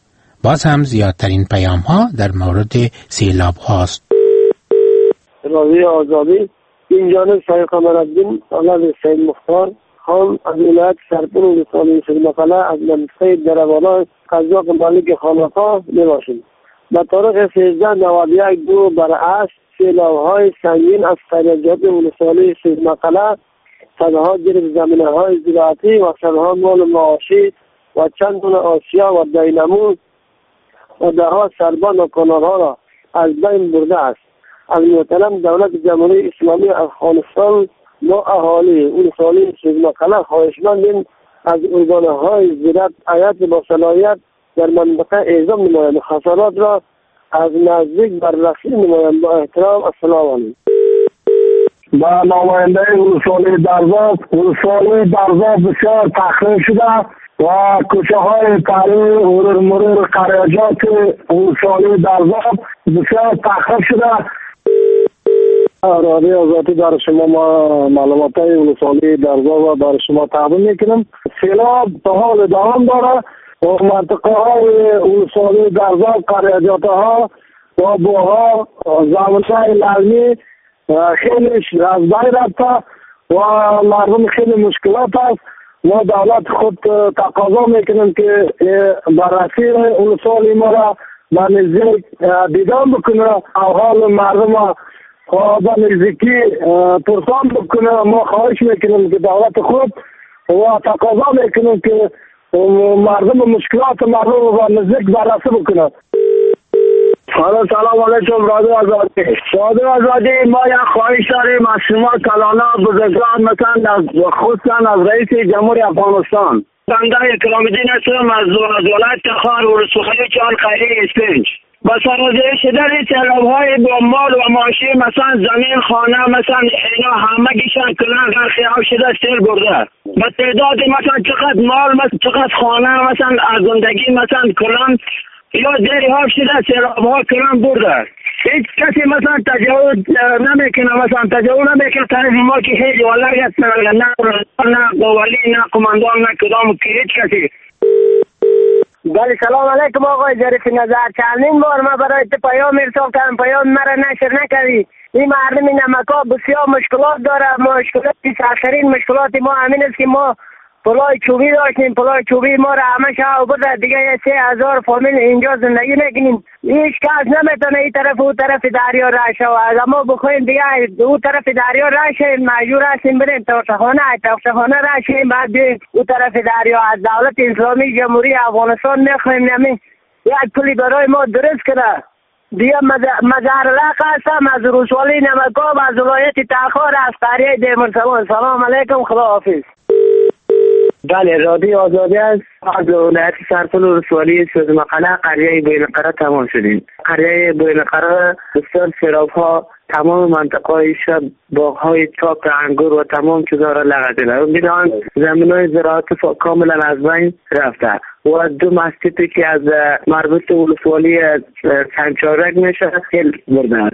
باز هم زیادترین پیام ها در مورد سیلاب هاست. رادیو آزادی این جانب شایخ قمرالدین اولاد سید مختار خان از ولایت سرپل ولسوالی سیدمقاله از منطقه دربالا قزاق مالک خانقاه میباشیم. به تاریخ سیزده نود و یک دو برعکس سیلاب های سنگین از فریجات ولسوالی سیدمقاله صدها گرفت زمینه های زراعتی و صدها مال معاشی و چند تن آسیا و دینمو و دهها سربان و کانالها را از بین برده است. از محترم دولت جمهوری اسلامی افغانستان با اهالی ولسوالی سیدمقاله خواهشمندیم از ارگانهای زراعت هیئت با صلاحیت در منطقه اعزام نمایند، خسارات را از نزدیک بررسی نمایند. با احترام، السلام علیکم. با نماینده ولسوالی درزاب ولسوالی درزاب بسیار تخریب شده و کوچه های تعلیم مرور مرور قریجات ولسوالی درزاب بسیار تخریب شده. رادیو آزادی در شما ما معلومات های ولسوالی درزاب را در شما تقدیم میکنم. سیلاب به حال دوام داره و منطقه های ولسوالی درزاب قریجات ها و بوها زمین های لازمی خیلی از بین رفته و مردم خیلی مشکلات است. ما دولت خود تقاضا میکنیم که بررسی ولسوالی ما را به نزدیک دیدن بکنه، احوال مردم را به نزدیکی پرسان بکنه. ما خواهش میکنیم که دولت خود و تقاضا میکنیم که مردم مشکلات مردم را به نزدیک بررسی بکنه. سلام علیکم رادیو آزادی. رادیو آزادی ما یک خواهش داریم از شما کلانا بزرگان مثلا از خصوصا از رئیس جمهوری افغانستان. بنده اکرام الدین هستم از ولایت تخار ولسوالی جان خیری اسپنج. با سرازیر شدن سیلاب های با مال و ماشی مثلا زمین خانه مثلا اینا همه گیشن کلان غرقی آب شده سیل برده. با تعداد مثلا چقدر مال مثلا چقدر خانه مثلا از زندگی مثلا کلان یا دری ها شده سیلاب ها کلان برده. هیچ کسی مثلا تجاوز نمیکنه مثلا تجاوز نمیکنه طرف ما که هیچ ولایت نه نه قوالی نه قماندان نه کدام که هیچ کسی. بله سلام علیکم آقای ظریف نظر. چندین بار ما برای تو پیام ارسال کردم، پیام مرا نشر نکردی. این مردم نمکا بسیار مشکلات داره. مشکلات آخرین مشکلات ما همین است که ما پلای چوبی داشتیم، پلای چوبی ما را همه شب بوده دیگه سه هزار فامیل اینجا زندگی میکنیم. هیچ کس نمیتونه این طرف و طرف دریا راه شود. اگر ما بخوایم دیگه او طرف دریا راه شیم مجبور هستیم بریم توسخانه توسخانه راه شیم بعد بریم او طرف دریا. از دولت اسلامی جمهوری افغانستان میخوایم نمی یک پلی برای ما درست کنه. دیگه مزارلق هستم از روسوالی نمکاب از ولایت تاخار از قریه دیمرسلان. سلام علیکم، خدا حافظ. بله رادیو آزادی است. از ولایت سرپل و رسوالی سوزمقله قریه بوینقره تمام شدیم. قریه بوینقره بسیار سیلاب ها تمام منطقه های شب باغ های تاپ انگور و تمام چیزا را لغزیده. میدان زمین های زراعت کاملا از بین رفته و دو مسجدی که از مربوط ولسوالی سنچارک میشه خیلی برده است.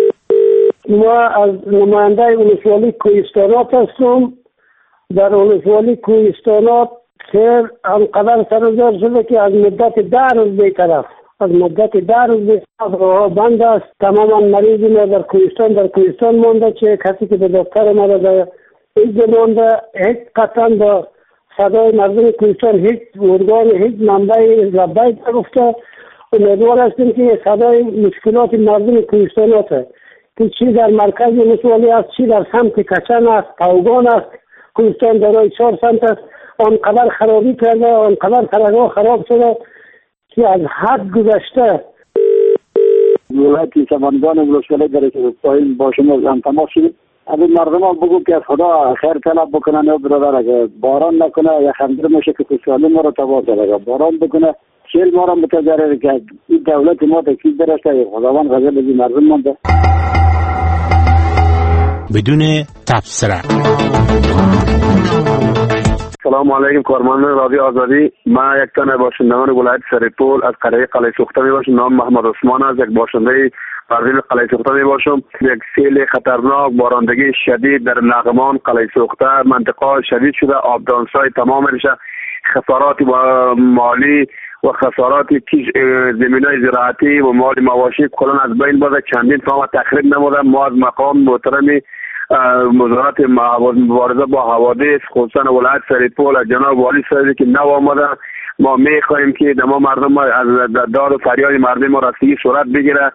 ما از نماینده ولسوالی کوهستانات هستم. در ولسوالی کوهستانات خیر انقدر سرازیر شده که از مدت ده روز بیطرف از مدت ده روز بیطرف راه بند است. تماما مریضی ما در کوهستان در کوهستان مانده چه کسی که به دفتر ما در اینجا مانده هیچ قطعا با صدای مردم کوهستان هیچ ارگان هیچ منبع لبیک نگفته. امیدوار هستیم که صدای مشکلات مردم کوهستانات است که چی در مرکز ولسوالی است چی در سمت کچن است قوگان است. کوهستان دارای چهار سمت است. آنقدر خرابی کرده آنقدر خرابی خراب شده که از حد گذشته. ولایت سمنگان ولسوالی در پایین با شما هم تماس شدیم. از مردم ها بگو که خدا خیر طلب بکنن یا برادر اگر باران نکنه یا خندر میشه که خوشحالی ما رو تباه کرده. اگر باران بکنه شیر ما رو متضرر که این دولت ما تکیل درسته خداوند غزل بزی مردم مانده بدون تبصره. سلام علیکم کارمندان رادیو آزادی. من یک تن باشندگان ولایت سرپل از قریه قلعه سوخته می باشم. نام محمد عثمان است. یک باشنده پروین قلعه سوخته می باشم. یک سیل خطرناک بارندگی شدید در لغمان قلعه سوخته منطقه شدید شده. آبدانسای تمام میشه. خسارات مالی و خسارات زمینای زراعتی و مال مواشی کلان از بین برده. چندین فهم تخریب نموده. ما از مقام محترمی وزارت مبارزه با حوادث خصوصا ولایت سرپل از جناب والی صاحب که نو آمده ما میخواهیم که دما مردم از داد و فریاد مردم ما رسیدگی صورت بگیره.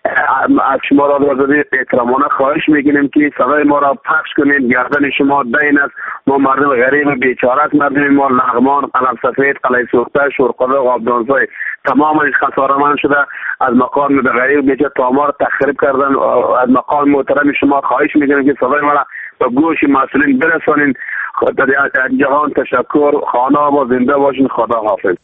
از شما رادیو آزادی احترامانه خواهش میکنیم که صدای ما را پخش کنید. گردن شما دین است. ما مردم غریب بیچاره است. مردم ما لغمان قلم سفید قلعه سوخته شورقدر و آبدانسای تمامش خساره‌مند شده. از مقام به غریب بیچاره تامار تخریب کردن. از مقام محترم شما خواهش میکنیم که صدای ما را به گوش مسئولین برسانین. در جهان تشکر. خانه و زنده باشین. خدا حافظ.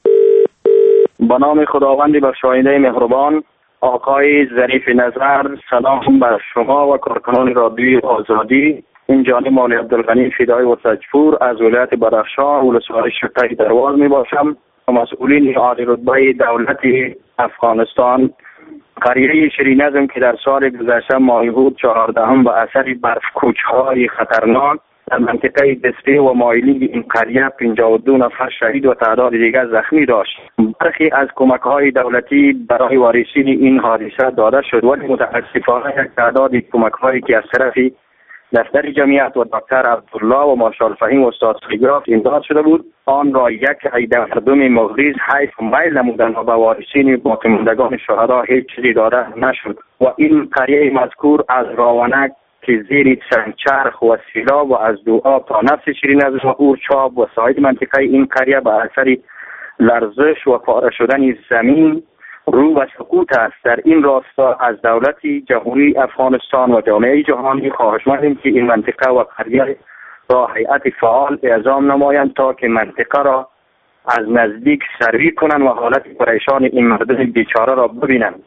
به نام خداوند بخشاینده مهربان. آقای ظریف نظر سلام بر شما و کارکنان رادیوی آزادی. این جانب مولوی عبدالغنی فدای و سجپور از ولایت بدخشان ولسوالی شتای درواز می باشم. مسئولین عالی رتبه دولت افغانستان قریه شیرینظم که در سال گذشته ماه بود چهاردهم به اثر برف کوچهای خطرناک در منطقه دسته و مایلی این قریه پنجاه و دو نفر شهید و تعداد دیگر زخمی داشت. برخی از کمک‌های دولتی برای وارثین این حادثه داده شد ولی متاسفانه یک تعداد کمک‌هایی که از طرف دفتر جمعیت و دکتر عبدالله و مارشال فهیم و استاد تلگراف امداد شده بود آن را یک عده مردم مغریض حیف و میل نمودند و به وارثین باقی‌ماندگان شهدا هیچ چیزی داده نشد و این قریه مذکور از راونک که زیر سنگچرخ و سیلاب و از دو آب تا نفس شیرینظم و اورچاب و سایر منطقه این قریه به اثر لرزش و پاره شدن زمین رو و سقوط است. در این راستا از دولت جمهوری افغانستان و جامعه جهانی خواهشمندیم که این منطقه و قریه را هیئت فعال اعزام نمایند تا که منطقه را از نزدیک سروی کنند و حالت پریشان این مردم بیچاره را ببینند.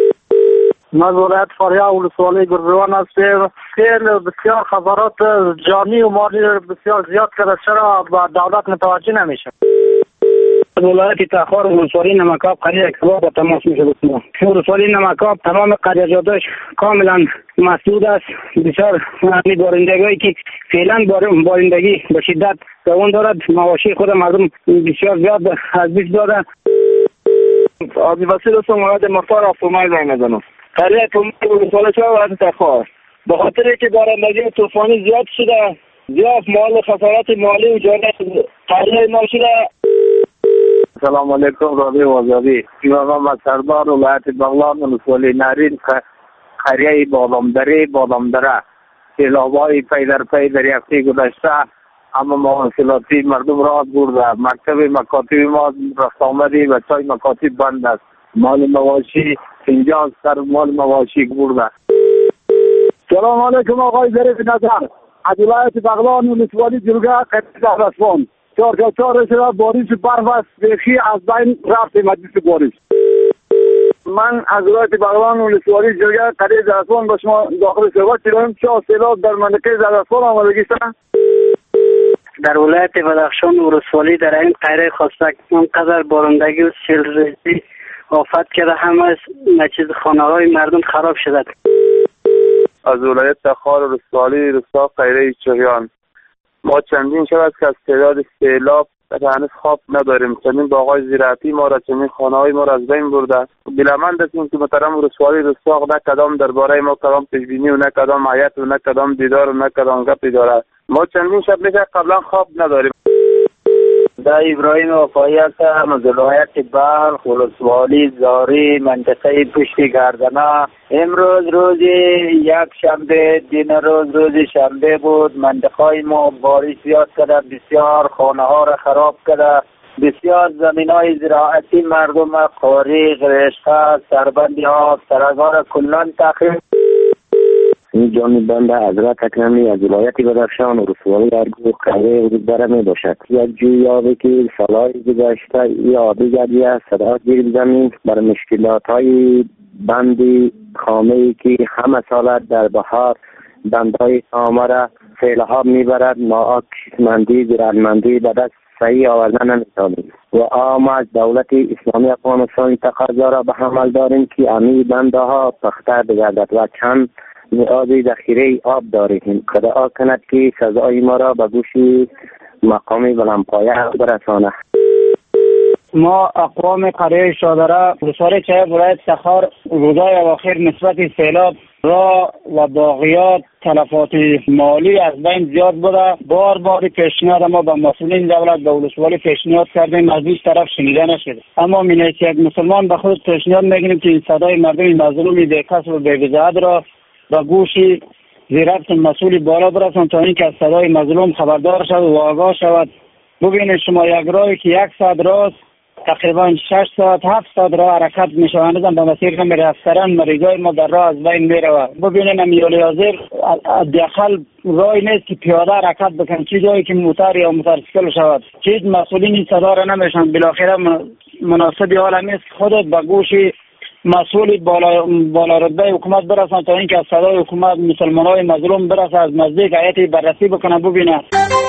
نظارت فاریاب ولسوالی گرزوان هستیم. خیلی بسیار خبرات جانی و مالی بسیار زیاد کرده، چرا با دولت متوجه نمیشه؟ ولایت تخار ولسوالی نمکاب قریه کباب با تماس میشه بسیار. ولسوالی نمکاب تمام قریجاتش کاملا مسدود است. بسیار معنی بارندگی که فعلا بارندگی به شدت دوام دارد، مواشی خود مردم بسیار زیاد از بیش داده. آبی وسیل است مواد مختار آفرمای زنگ نزنم. قریه تومای ولسوالی چه ولایت تخار به خاطر که بارندگی طوفانی زیاد شده، زیاد مال خسارات مالی و جانی قریه ما شده. سلام علیکم رادیو آزادی. من سردار ولایت بغلان ولسوالی نارین قریه بالامدره بالامدره سیلاب‌های پی در پی در یک هفته گذشته اما مواصلاتی مردم را برده. مکتب مکاتب ما رفت آمدی و چای مکاتب بند است. مال مواشی اینجا سر مال مواشی برده. سلام علیکم آقای ظریف نظر از ولایت بغلان ولسوالی جرگه قریه زهرسپان. چهار که چهار شده باریش برف است، بیخی از بین رفت مجلس باریش. من از ولایت بغلان ولسوالی جرگه قریه زهرسپان با شما داخل صحبت شدم. چه سیلاب در منطقه زهرسپان آمدگی است؟ در ولایت بدخشان ولسوالی در این قریه خاصه اونقدر بارندگی و سیلریزی آفت کرده، همه چیز خانه های مردم خراب شده. از ولایت تخار ولسوالی روستا قریه چغیان ما چندین شب است که از تعداد سیلاب هنوز خواب نداریم. چندین باغ‌های زراعتی ما را، چندین خانه‌های ما را از بین برده. دلمند هستیم که محترم ولسوالی روستا نه کدام درباره ما کدام پیشبینی و نه کدام حیات و نه کدام دیدار و نه کدام گپی دارد. ما چندین شب میشه قبلا خواب نداریم. در ابراهیم وفایی هستم از ولایت بلخ ولسوالی زاری منطقه پشت گردنه. امروز روز یک شنبه، دین روز روز شنبه بود. منطقه ما بارش زیاد کرده، بسیار خانه ها را خراب کرده، بسیار زمین های زراعتی مردم قاری، غرشته، سربندی ها، سرگاه را کلان تخریب. این جانی بنده حضرت اکرمی از ولایت بدخشان و ولسوالی ارگو قریه وجود داره می باشد. یک جوی آبی که سالهای گذشته یا آبی گردی است صدا گیر زمین بر مشکلات های بندی خامه ای که همه سالت در بهار بندهای آماره سیلاب می برد. ما کشمندی زرالمندی به دست صحیح آوردن نمیتونیم و آم از دولت اسلامی افغانستان تقاضا را به حمل داریم که امی بنده ها پختر بگردد و چند نیازی ذخیره آب داریم. خدا کند که سزای ما را به گوش مقام بلندپایه برسانه. ما اقوام قریه شادره ولسوالی چه ولایت تخار روزهای اواخر نسبت سیلاب را و باقیات تلفات مالی از بین زیاد بوده. بار بار پیشنهاد ما به مسئولین دولت به ولسوالی پیشنهاد کردیم، از هیچ طرف شنیده نشده. اما من یک مسلمان به خود پیشنهاد میگیریم که این صدای مردم مظلوم بی‌کس و بی‌وجاهت را با گوشی زیرفت مسئولی بالا برسان تا اینکه از صدای مظلوم خبردار شد و آگاه شود. ببینید شما یک راهی که یک ساعت راست تقریبا شش ساعت هفت ساعت راه حرکت میشوند به مسیر نمیره، اکثرا مریضای ما در راه از بین میره. ببینید امیالی حاضر داخل راهی نیست که پیاده حرکت بکن، چه جایی که موتر یا موتورسیکل شود. چیز مسئولین این صدا را نمیشن. بالاخره مناسبی حال نیست خودت با گوشی مسئولی بالا بالا رتبه حکومت برسن تا اینکه از صدای حکومت مسلمانای مظلوم برسه، از نزدیک هیئتی بررسی بکنه ببینه.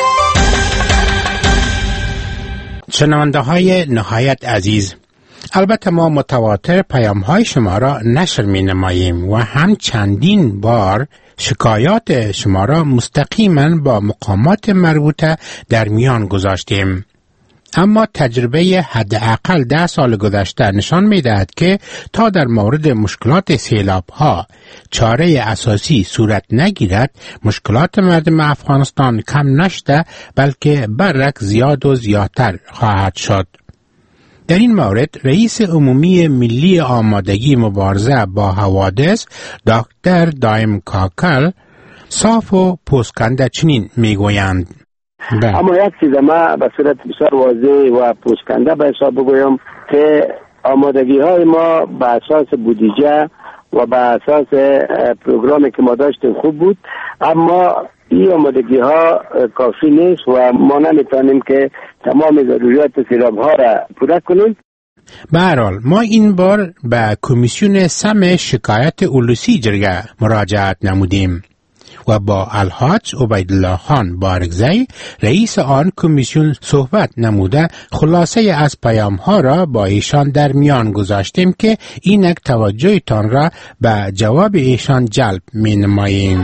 شنونده های نهایت عزیز، البته ما متواتر پیام های شما را نشر می نماییم و هم چندین بار شکایات شما را مستقیما با مقامات مربوطه در میان گذاشتیم. اما تجربه حداقل ده سال گذشته نشان می دهد که تا در مورد مشکلات سیلاب ها چاره اساسی صورت نگیرد، مشکلات مردم افغانستان کم نشده بلکه برعکس زیاد و زیادتر خواهد شد. در این مورد رئیس عمومی ملی آمادگی مبارزه با حوادث دکتر دایم کاکل صاف و پوسکنده چنین می گویند: اما یک چیز ما به صورت بسیار واضح و پوسکنده به حساب بگویم که آمادگی های ما به اساس بودجه و به اساس پروگرامی که ما داشتیم خوب بود، اما این آمادگی ها کافی نیست و ما نمیتونیم که تمام ضروریات سیلاب ها را پوره کنیم. به هر حال ما این بار به کمیسیون سم شکایت اولوسی جرگه مراجعت نمودیم و با الحاج عبیدالله خان بارگزی رئیس آن کمیسیون صحبت نموده خلاصه از پیام ها را با ایشان در میان گذاشتیم که اینک توجهتان را به جواب ایشان جلب می نماییم.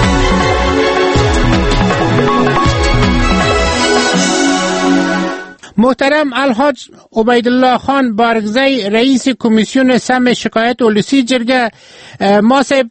محترم الحاج عبیدالله خان بارگزی رئیس کمیسیون سم شکایت اولوسی جرگه، ما صاحب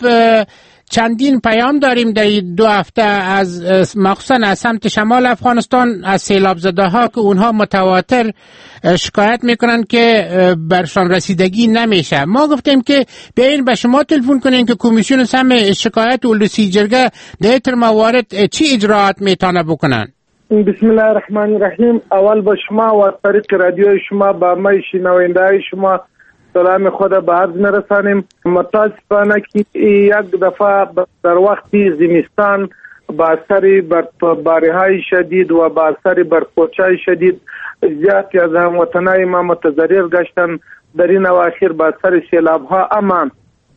چندین پیام داریم در دو هفته از مخصوصا از سمت شمال افغانستان از سیلاب زده ها که اونها متواتر شکایت میکنن که برشان رسیدگی نمیشه. ما گفتیم که بیاین به شما تلفن کنین که کمیسیون سم شکایت اولوسی جرگه در این موارد چی اجراعات میتونه بکنن. بسم الله الرحمن الرحیم. اول با شما و طریق رادیوی شما با ما شنونده شما سلام خود به عرض میرسانیم. متاسفانه که یک دفعه در وقتی زمستان با اثر بارهای شدید و با اثر برفوچای شدید زیادی از هموطنای ما متضرر گشتن در این اواخر با اثر سیلاب ها، اما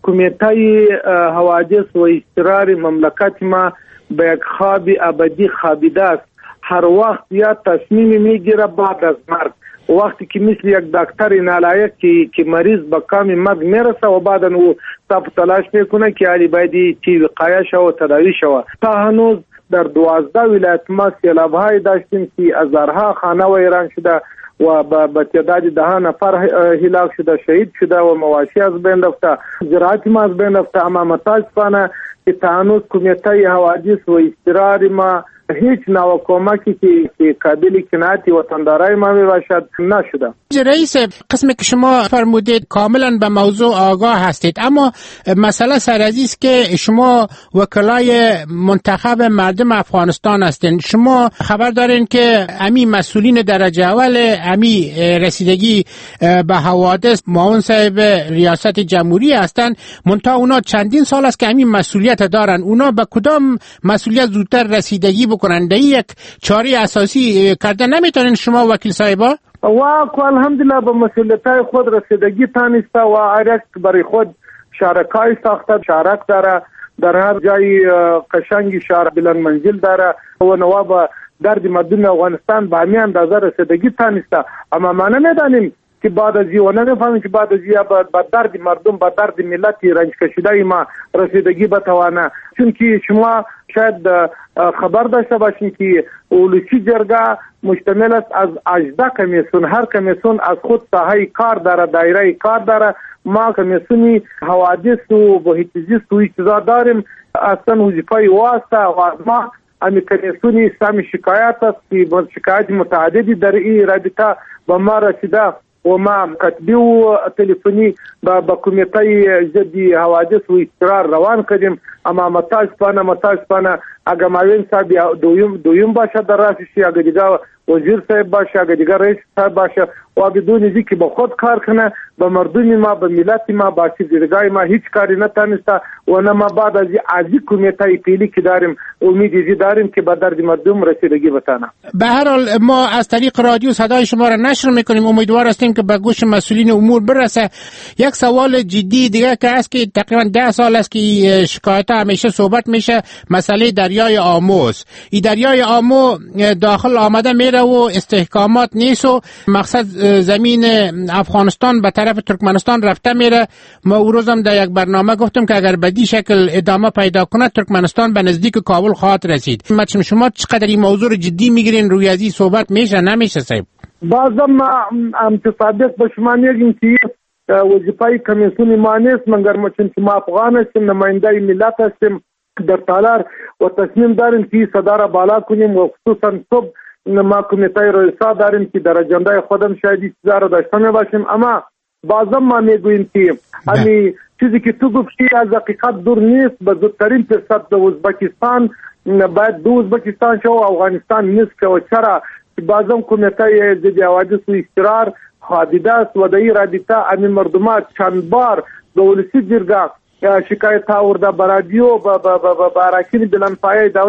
کمیته حوادث و اضطرار مملکت ما به یک خواب ابدی خوابیده است. هر وقت یا تصمیم میگیره بعد از مرگ، وقتی که مثل یک دکتر نالایق که که مریض به کام مرگ میرسه و بعد او تاپ تلاش میکنه که علی باید چی وقایه شو و تداوی شو. تا هنوز در دوازده ولایت ما سیلاب های داشتیم که هزارها خانه ویران شده و به تعداد ده نفر هلاک شده، شهید شده و مواشی از بین رفته، زراعت ما از بین رفته. اما متاسفانه که تا هنوز کمیته حوادث و اضطرار ما هیچ نوع کمکی که قابل کنایت وطندارای ما می باشد نشده. رئیس، قسمی که شما فرمودید کاملا به موضوع آگاه هستید، اما مسئله سرازی است که شما وکلای منتخب مردم افغانستان هستین. شما خبر دارین که امی مسئولین درجه اول امی رسیدگی به حوادث معاون صاحب ریاست جمهوری هستن، منتها اونا چندین سال است که امی مسئولیت دارن. اونا به کدام مسئولیت زودتر رسیدگی بکنن؟ در یک چاره اساسی کرده نمیتونین شما وکیل صاحبا؟ و الحمدلله به مسئولیت‌های خود رسیدگی تانسته و عرق برای خود شارکای ساخته، شارک داره در هر جای قشنگی شهر بلند منزل داره و نواب درد مردم افغانستان به همین اندازه رسیدگی تانسته. اما ما نمیدانیم که بعد از و نمیفهمیم که بعد از با درد مردم با درد ملت رنج کشیده ما رسیدگی بتوانه. چون که شما شاید خبر داشته باشین که اولوسی جرگه مشتمل است از هجده کمیسیون، هر کمیسیون از خود ساحه کار داره، دایره کار داره. ما کمیسیونی حوادث و محیط زیست و اجتماع داریم، اصلا وظیفه واسطه و از ما امی کمیسیونی سم شکایت است که شکایت متعددی در این رابطه به ما رسیده و ما کتبی و تلفنی با کمیته جدی حوادث و اضطرار روان کردیم. اما متاسفانه متاسفانه اگر معاون صاحب دویم دویم باشه در راستی، اگر دیگه وزیر صاحب باشه، اگر دیگه رئیس صاحب باشه و بدون اینکه که با خود کار کنه به مردم ما، به ملت ما، با سیدگای ما هیچ کاری نتونسته و نه ما بعد از ازی کمیته پیلی که داریم امیدی داریم که به درد مردم رسیدگی بتانه. به هر حال ما از طریق رادیو صدای شما را نشر میکنیم، امیدوار هستیم که به گوش مسئولین امور برسه. یک سوال جدی دیگه که است که تقریبا ده سال است که شکایت همیشه صحبت میشه، مسئله دریای آموز. این دریای آمو داخل آمده میره و استحکامات نیست و مقصد زمین افغانستان به طرف ترکمنستان رفته میره. ما او روزم در یک برنامه گفتم که اگر بدی شکل ادامه پیدا کنه ترکمنستان به نزدیک کابل خواهد رسید. مثلا شما چقدر این موضوع رو جدی میگیرین؟ روی ازی صحبت میشه نمیشه صاحب؟ بازم ام تصادف به شما میگیم که وظیفه کمیسیون ما نیست، مگر ما چون ما افغان هستیم، نماینده ملت هستیم، در تالار و تصمیم داریم که صدا را بالا کنیم و خصوصا صبح ما کمیته رئیسا داریم که در اجنده خودم شاید چیزا را داشته باشیم. اما بازم ما میگوییم که همین چیزی که تو گفتی از حقیقت دور نیست. به زودترین فرصت در ازبکستان باید دو ازبکستان شو و افغانستان نیست که و چرا بازم کمیته ضد حوادث و اضطرار حادیده است و در این رابطه همین مردمات چند بار به اولوسی جرگه شکایت آورده، به رادیو به اراکین بلندپایه دولت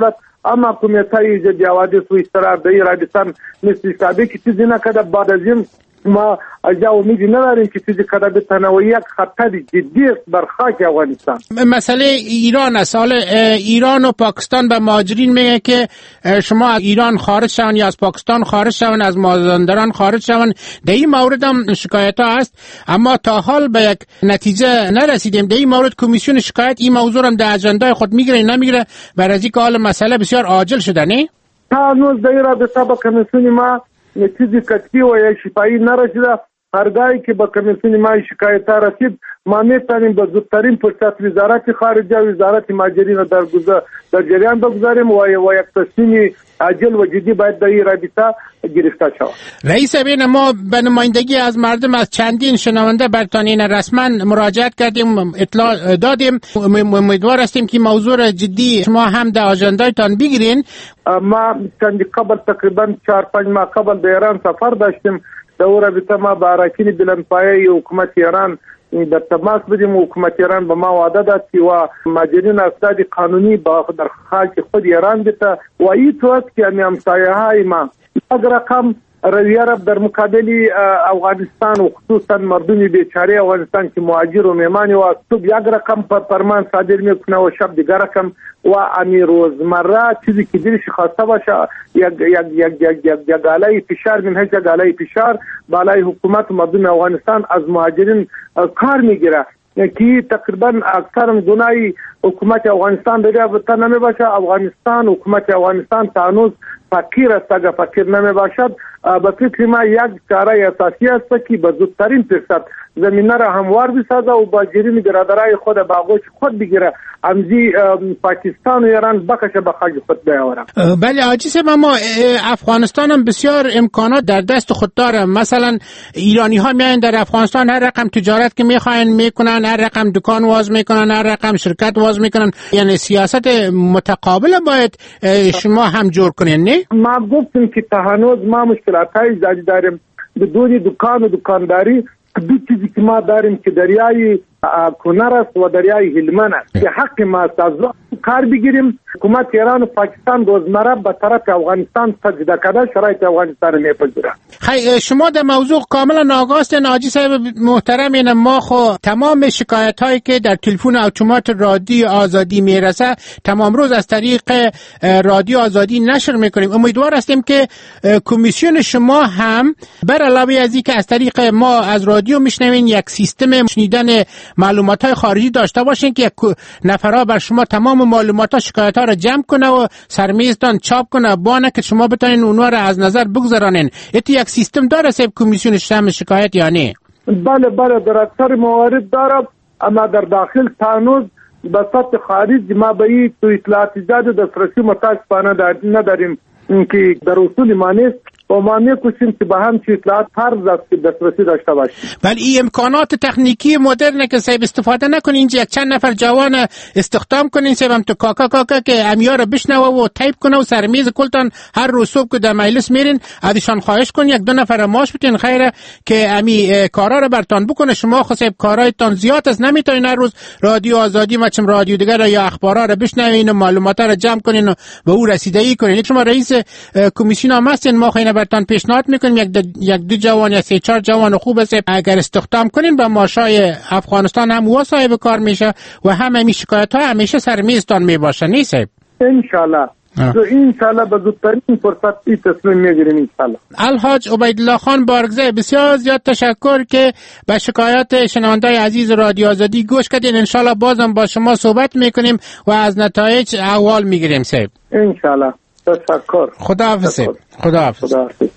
اما کمیته ایجاد حوادث و اضطراب در رابطه مثل سابق چیزی نکرده. بعد از این ما از امیدی نداریم که چیزی کده بتونه یک خطر جدی بر خاک افغانستان. مسئله ایران است. حالا ایران و پاکستان به مهاجرین میگه که شما از ایران خارج شون یا از پاکستان خارج شون، از مازندران خارج شون. در این مورد هم شکایت ها هست، اما تا حال به یک نتیجه نرسیدیم. در این مورد کمیسیون شکایت این موضوع هم در اجندای خود میگیره نمیگیره؟ برای اینکه حال مسئله بسیار عاجل شده نه؟ تا هنوز در رابطه با کمیسیون ما چیزی کتبی و یا شفایی نرسیده. هرگاهی که با کمیسیون ما شکایت رسید ما میتونیم به زودترین فرصت وزارت خارجه و وزارت مهاجرین در در جریان بگذاریم و یک تصمیم عاجل و جدی باید در این رابطه گرفته شود. رئیس بین ما به نمایندگی از مردم از چندین شنونده برتانین رسما مراجعت کردیم، اطلاع دادیم. امیدوار هستیم که موضوع جدی شما هم در آژندایتان بگیرین. ما چند قبل تقریبا چهار پنج ماه قبل به ایران سفر داشتیم. در رابطه ما با اراکین بلندپایه حکومت ایران در تماس بودیم و حکومت ایران به ما وعده داد که و مهاجرین اسناد قانونی با در خاک خود ایران بده و این طور که همسایه های ما یک رقم رویه را در مقابل افغانستان و خصوصا مردم بیچاره افغانستان که مهاجر و میمانی و صبح یک رقم پر فرمان صادر میکنه و شب دیگر رقم و امی روزمره چیزی که دلش خواسته باشه یک یک یک یک یک یک علیه فشار من هیچ یک علیه فشار بالای حکومت و مردم افغانستان از مهاجرین کار میگیره که تقریبا اکثر گناهی حکومت افغانستان دیگه بتا نمی باشه. افغانستان حکومت افغانستان تانوز فقیر است. اگر فقیر نمی باشد به فکر ما یک چاره اساسی است که به زودترین فرصت زمینه را هموار بسازه و مهاجرین برادرای خود به آغوش خود بگیره. امزی پاکستان و ایران بخشه به خاک خود بیاورم. بله عاجز ما افغانستان هم بسیار امکانات در دست خود داره. مثلا ایرانی ها میاین در افغانستان هر رقم تجارت که میخواین میکنن، هر رقم دکان واز میکنن، هر رقم شرکت واز میکنن. یعنی سیاست متقابل باید شما هم جور کنین نه؟ ما گفتیم که تا هنوز ما مشکلات های زیادی داریم بدون دکان و دکانداری. دو چیزی که ما داریم که دریای کنر است و دریای هلمند است که حق ما است از کار بگیریم. حکومت ایران و پاکستان روزمره به طرف افغانستان سجده کرده شرایط افغانستان میپذیره. خیلی شما در موضوع کاملا آگاه هستین حاجی صاحب محترم. این ما خو تمام شکایت هایی که در تلفن اتومات رادیو آزادی میرسه تمام روز از طریق رادیو آزادی نشر میکنیم. امیدوار هستیم که کمیسیون شما هم بر علاوه از اینکه از طریق ما از رادیو میشنوین یک سیستم شنیدن معلومات های خارجی داشته باشین که یک نفرها بر شما تمام معلومات ها شکایت ها را جمع کنه و سرمیزتان چاپ کنه بانه که شما بتونین اونها را از نظر بگذارانین. ایتی یک سیستم داره سیب کمیسیون شما شکایت یا نه؟ بله بله در اکثر موارد داره، اما در داخل تانوز به سطح خارج ما به این تو اطلاعات زیاده دسترسی متاسفانه نداریم که در اصول ما نیست و ما می‌کوشیم که به هم چی اطلاعات فرض است که دسترسی داشته باشیم. ولی این امکانات تکنیکی مدرن که صاحب استفاده نکنین، اینجا یک چند نفر جوان استخدام کنین صاحب هم تو کاکا کاکا که امیار رو بشنوه و تایپ کنه و سرمیز کلتان هر روز صبح که در مجلس میرین ازشان خواهش کن یک دو نفر ماش بتین خیره که امی کارا رو برتان بکنه. شما خو صاحب کارایتان زیاد است، نمیتونین هر روز رادیو آزادی مچم رادیو دیگر یا اخبارا رو بشنوین و معلوماتا رو جمع کنین و به او رسیدگی کنین. شما رئیس کمیسیون هم هستین، ما خیلی برتان پیشنهاد میکنیم یک دو, یک دو جوان یا سه چهار جوان خوب است اگر استخدام کنین به ماشای افغانستان هم و صاحب کار میشه و هم همین شکایت ها همیشه سرمیزتان میباشه. نیست ان شاء الله تو ان شاء الله به زودترین فرصت این تصمیم میگیریم ان شاء الله. الحاج عبیدالله خان بارگزه بسیار زیاد تشکر که به شکایات شنوندای عزیز رادیو آزادی گوش کردین. ان شاء الله بازم با شما صحبت میکنیم و از نتایج احوال میگیریم صاحب ان شاء الله. تشکر. خداحافظ. خداحافظ.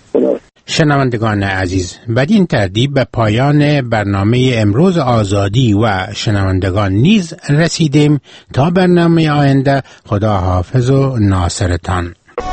شنوندگان عزیز، بدین ترتیب به پایان برنامه امروز آزادی و شنوندگان نیز رسیدیم. تا برنامه آینده خدا حافظ و ناصرتان.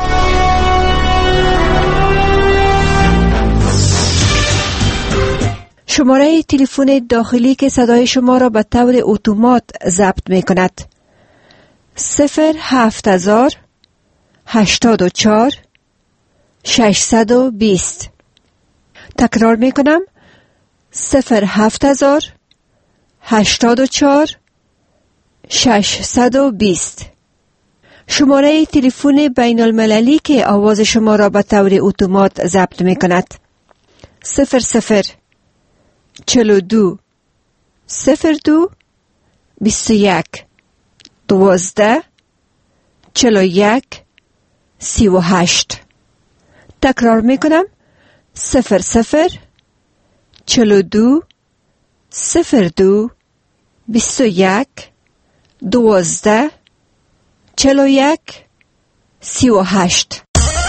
شماره تلفن داخلی که صدای شما را به طور اتومات ضبط می کند صفر هفت هزار هشتاد و چهار ششصد و بیست. تکرار می کنم صفر هفت هزار هشتاد و چهار ششصد و بیست. شماره تلفن بین المللی که آواز شما را به طور اتومات ضبط می کند. صفر صفر چل و دو صفر دو بیست و یک دوازده چل و یک سی و هشت. تکرار می کنم. صفر صفر چل و دو صفر دو بیست و یک دوازده چل و یک سی و هشت.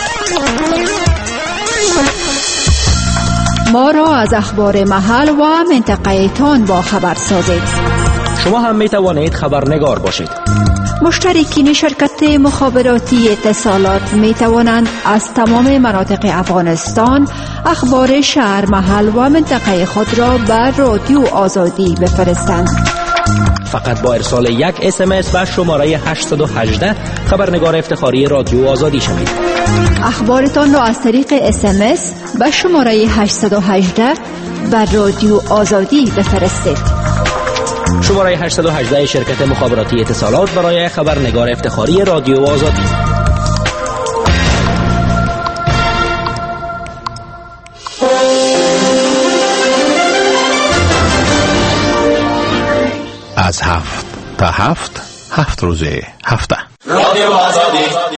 ما را از اخبار محل و منطقه تان با خبر سازید. شما هم می توانید خبرنگار باشید. مشترکین شرکت مخابراتی اتصالات می توانند از تمام مناطق افغانستان اخبار شهر، محل و منطقه خود را بر رادیو آزادی بفرستند. فقط با ارسال یک اس ام اس به شماره هشت یک هشت خبرنگار افتخاری رادیو آزادی شوید. اخبارتان را از طریق اس ام اس به شماره هشت یک هشت بر رادیو آزادی بفرستید. شماره هشت یک هشت شرکت مخابراتی اتصالات برای خبرنگار افتخاری رادیو آزادی. از هفت تا هفت هفت روزه هفته رادیو آزادی.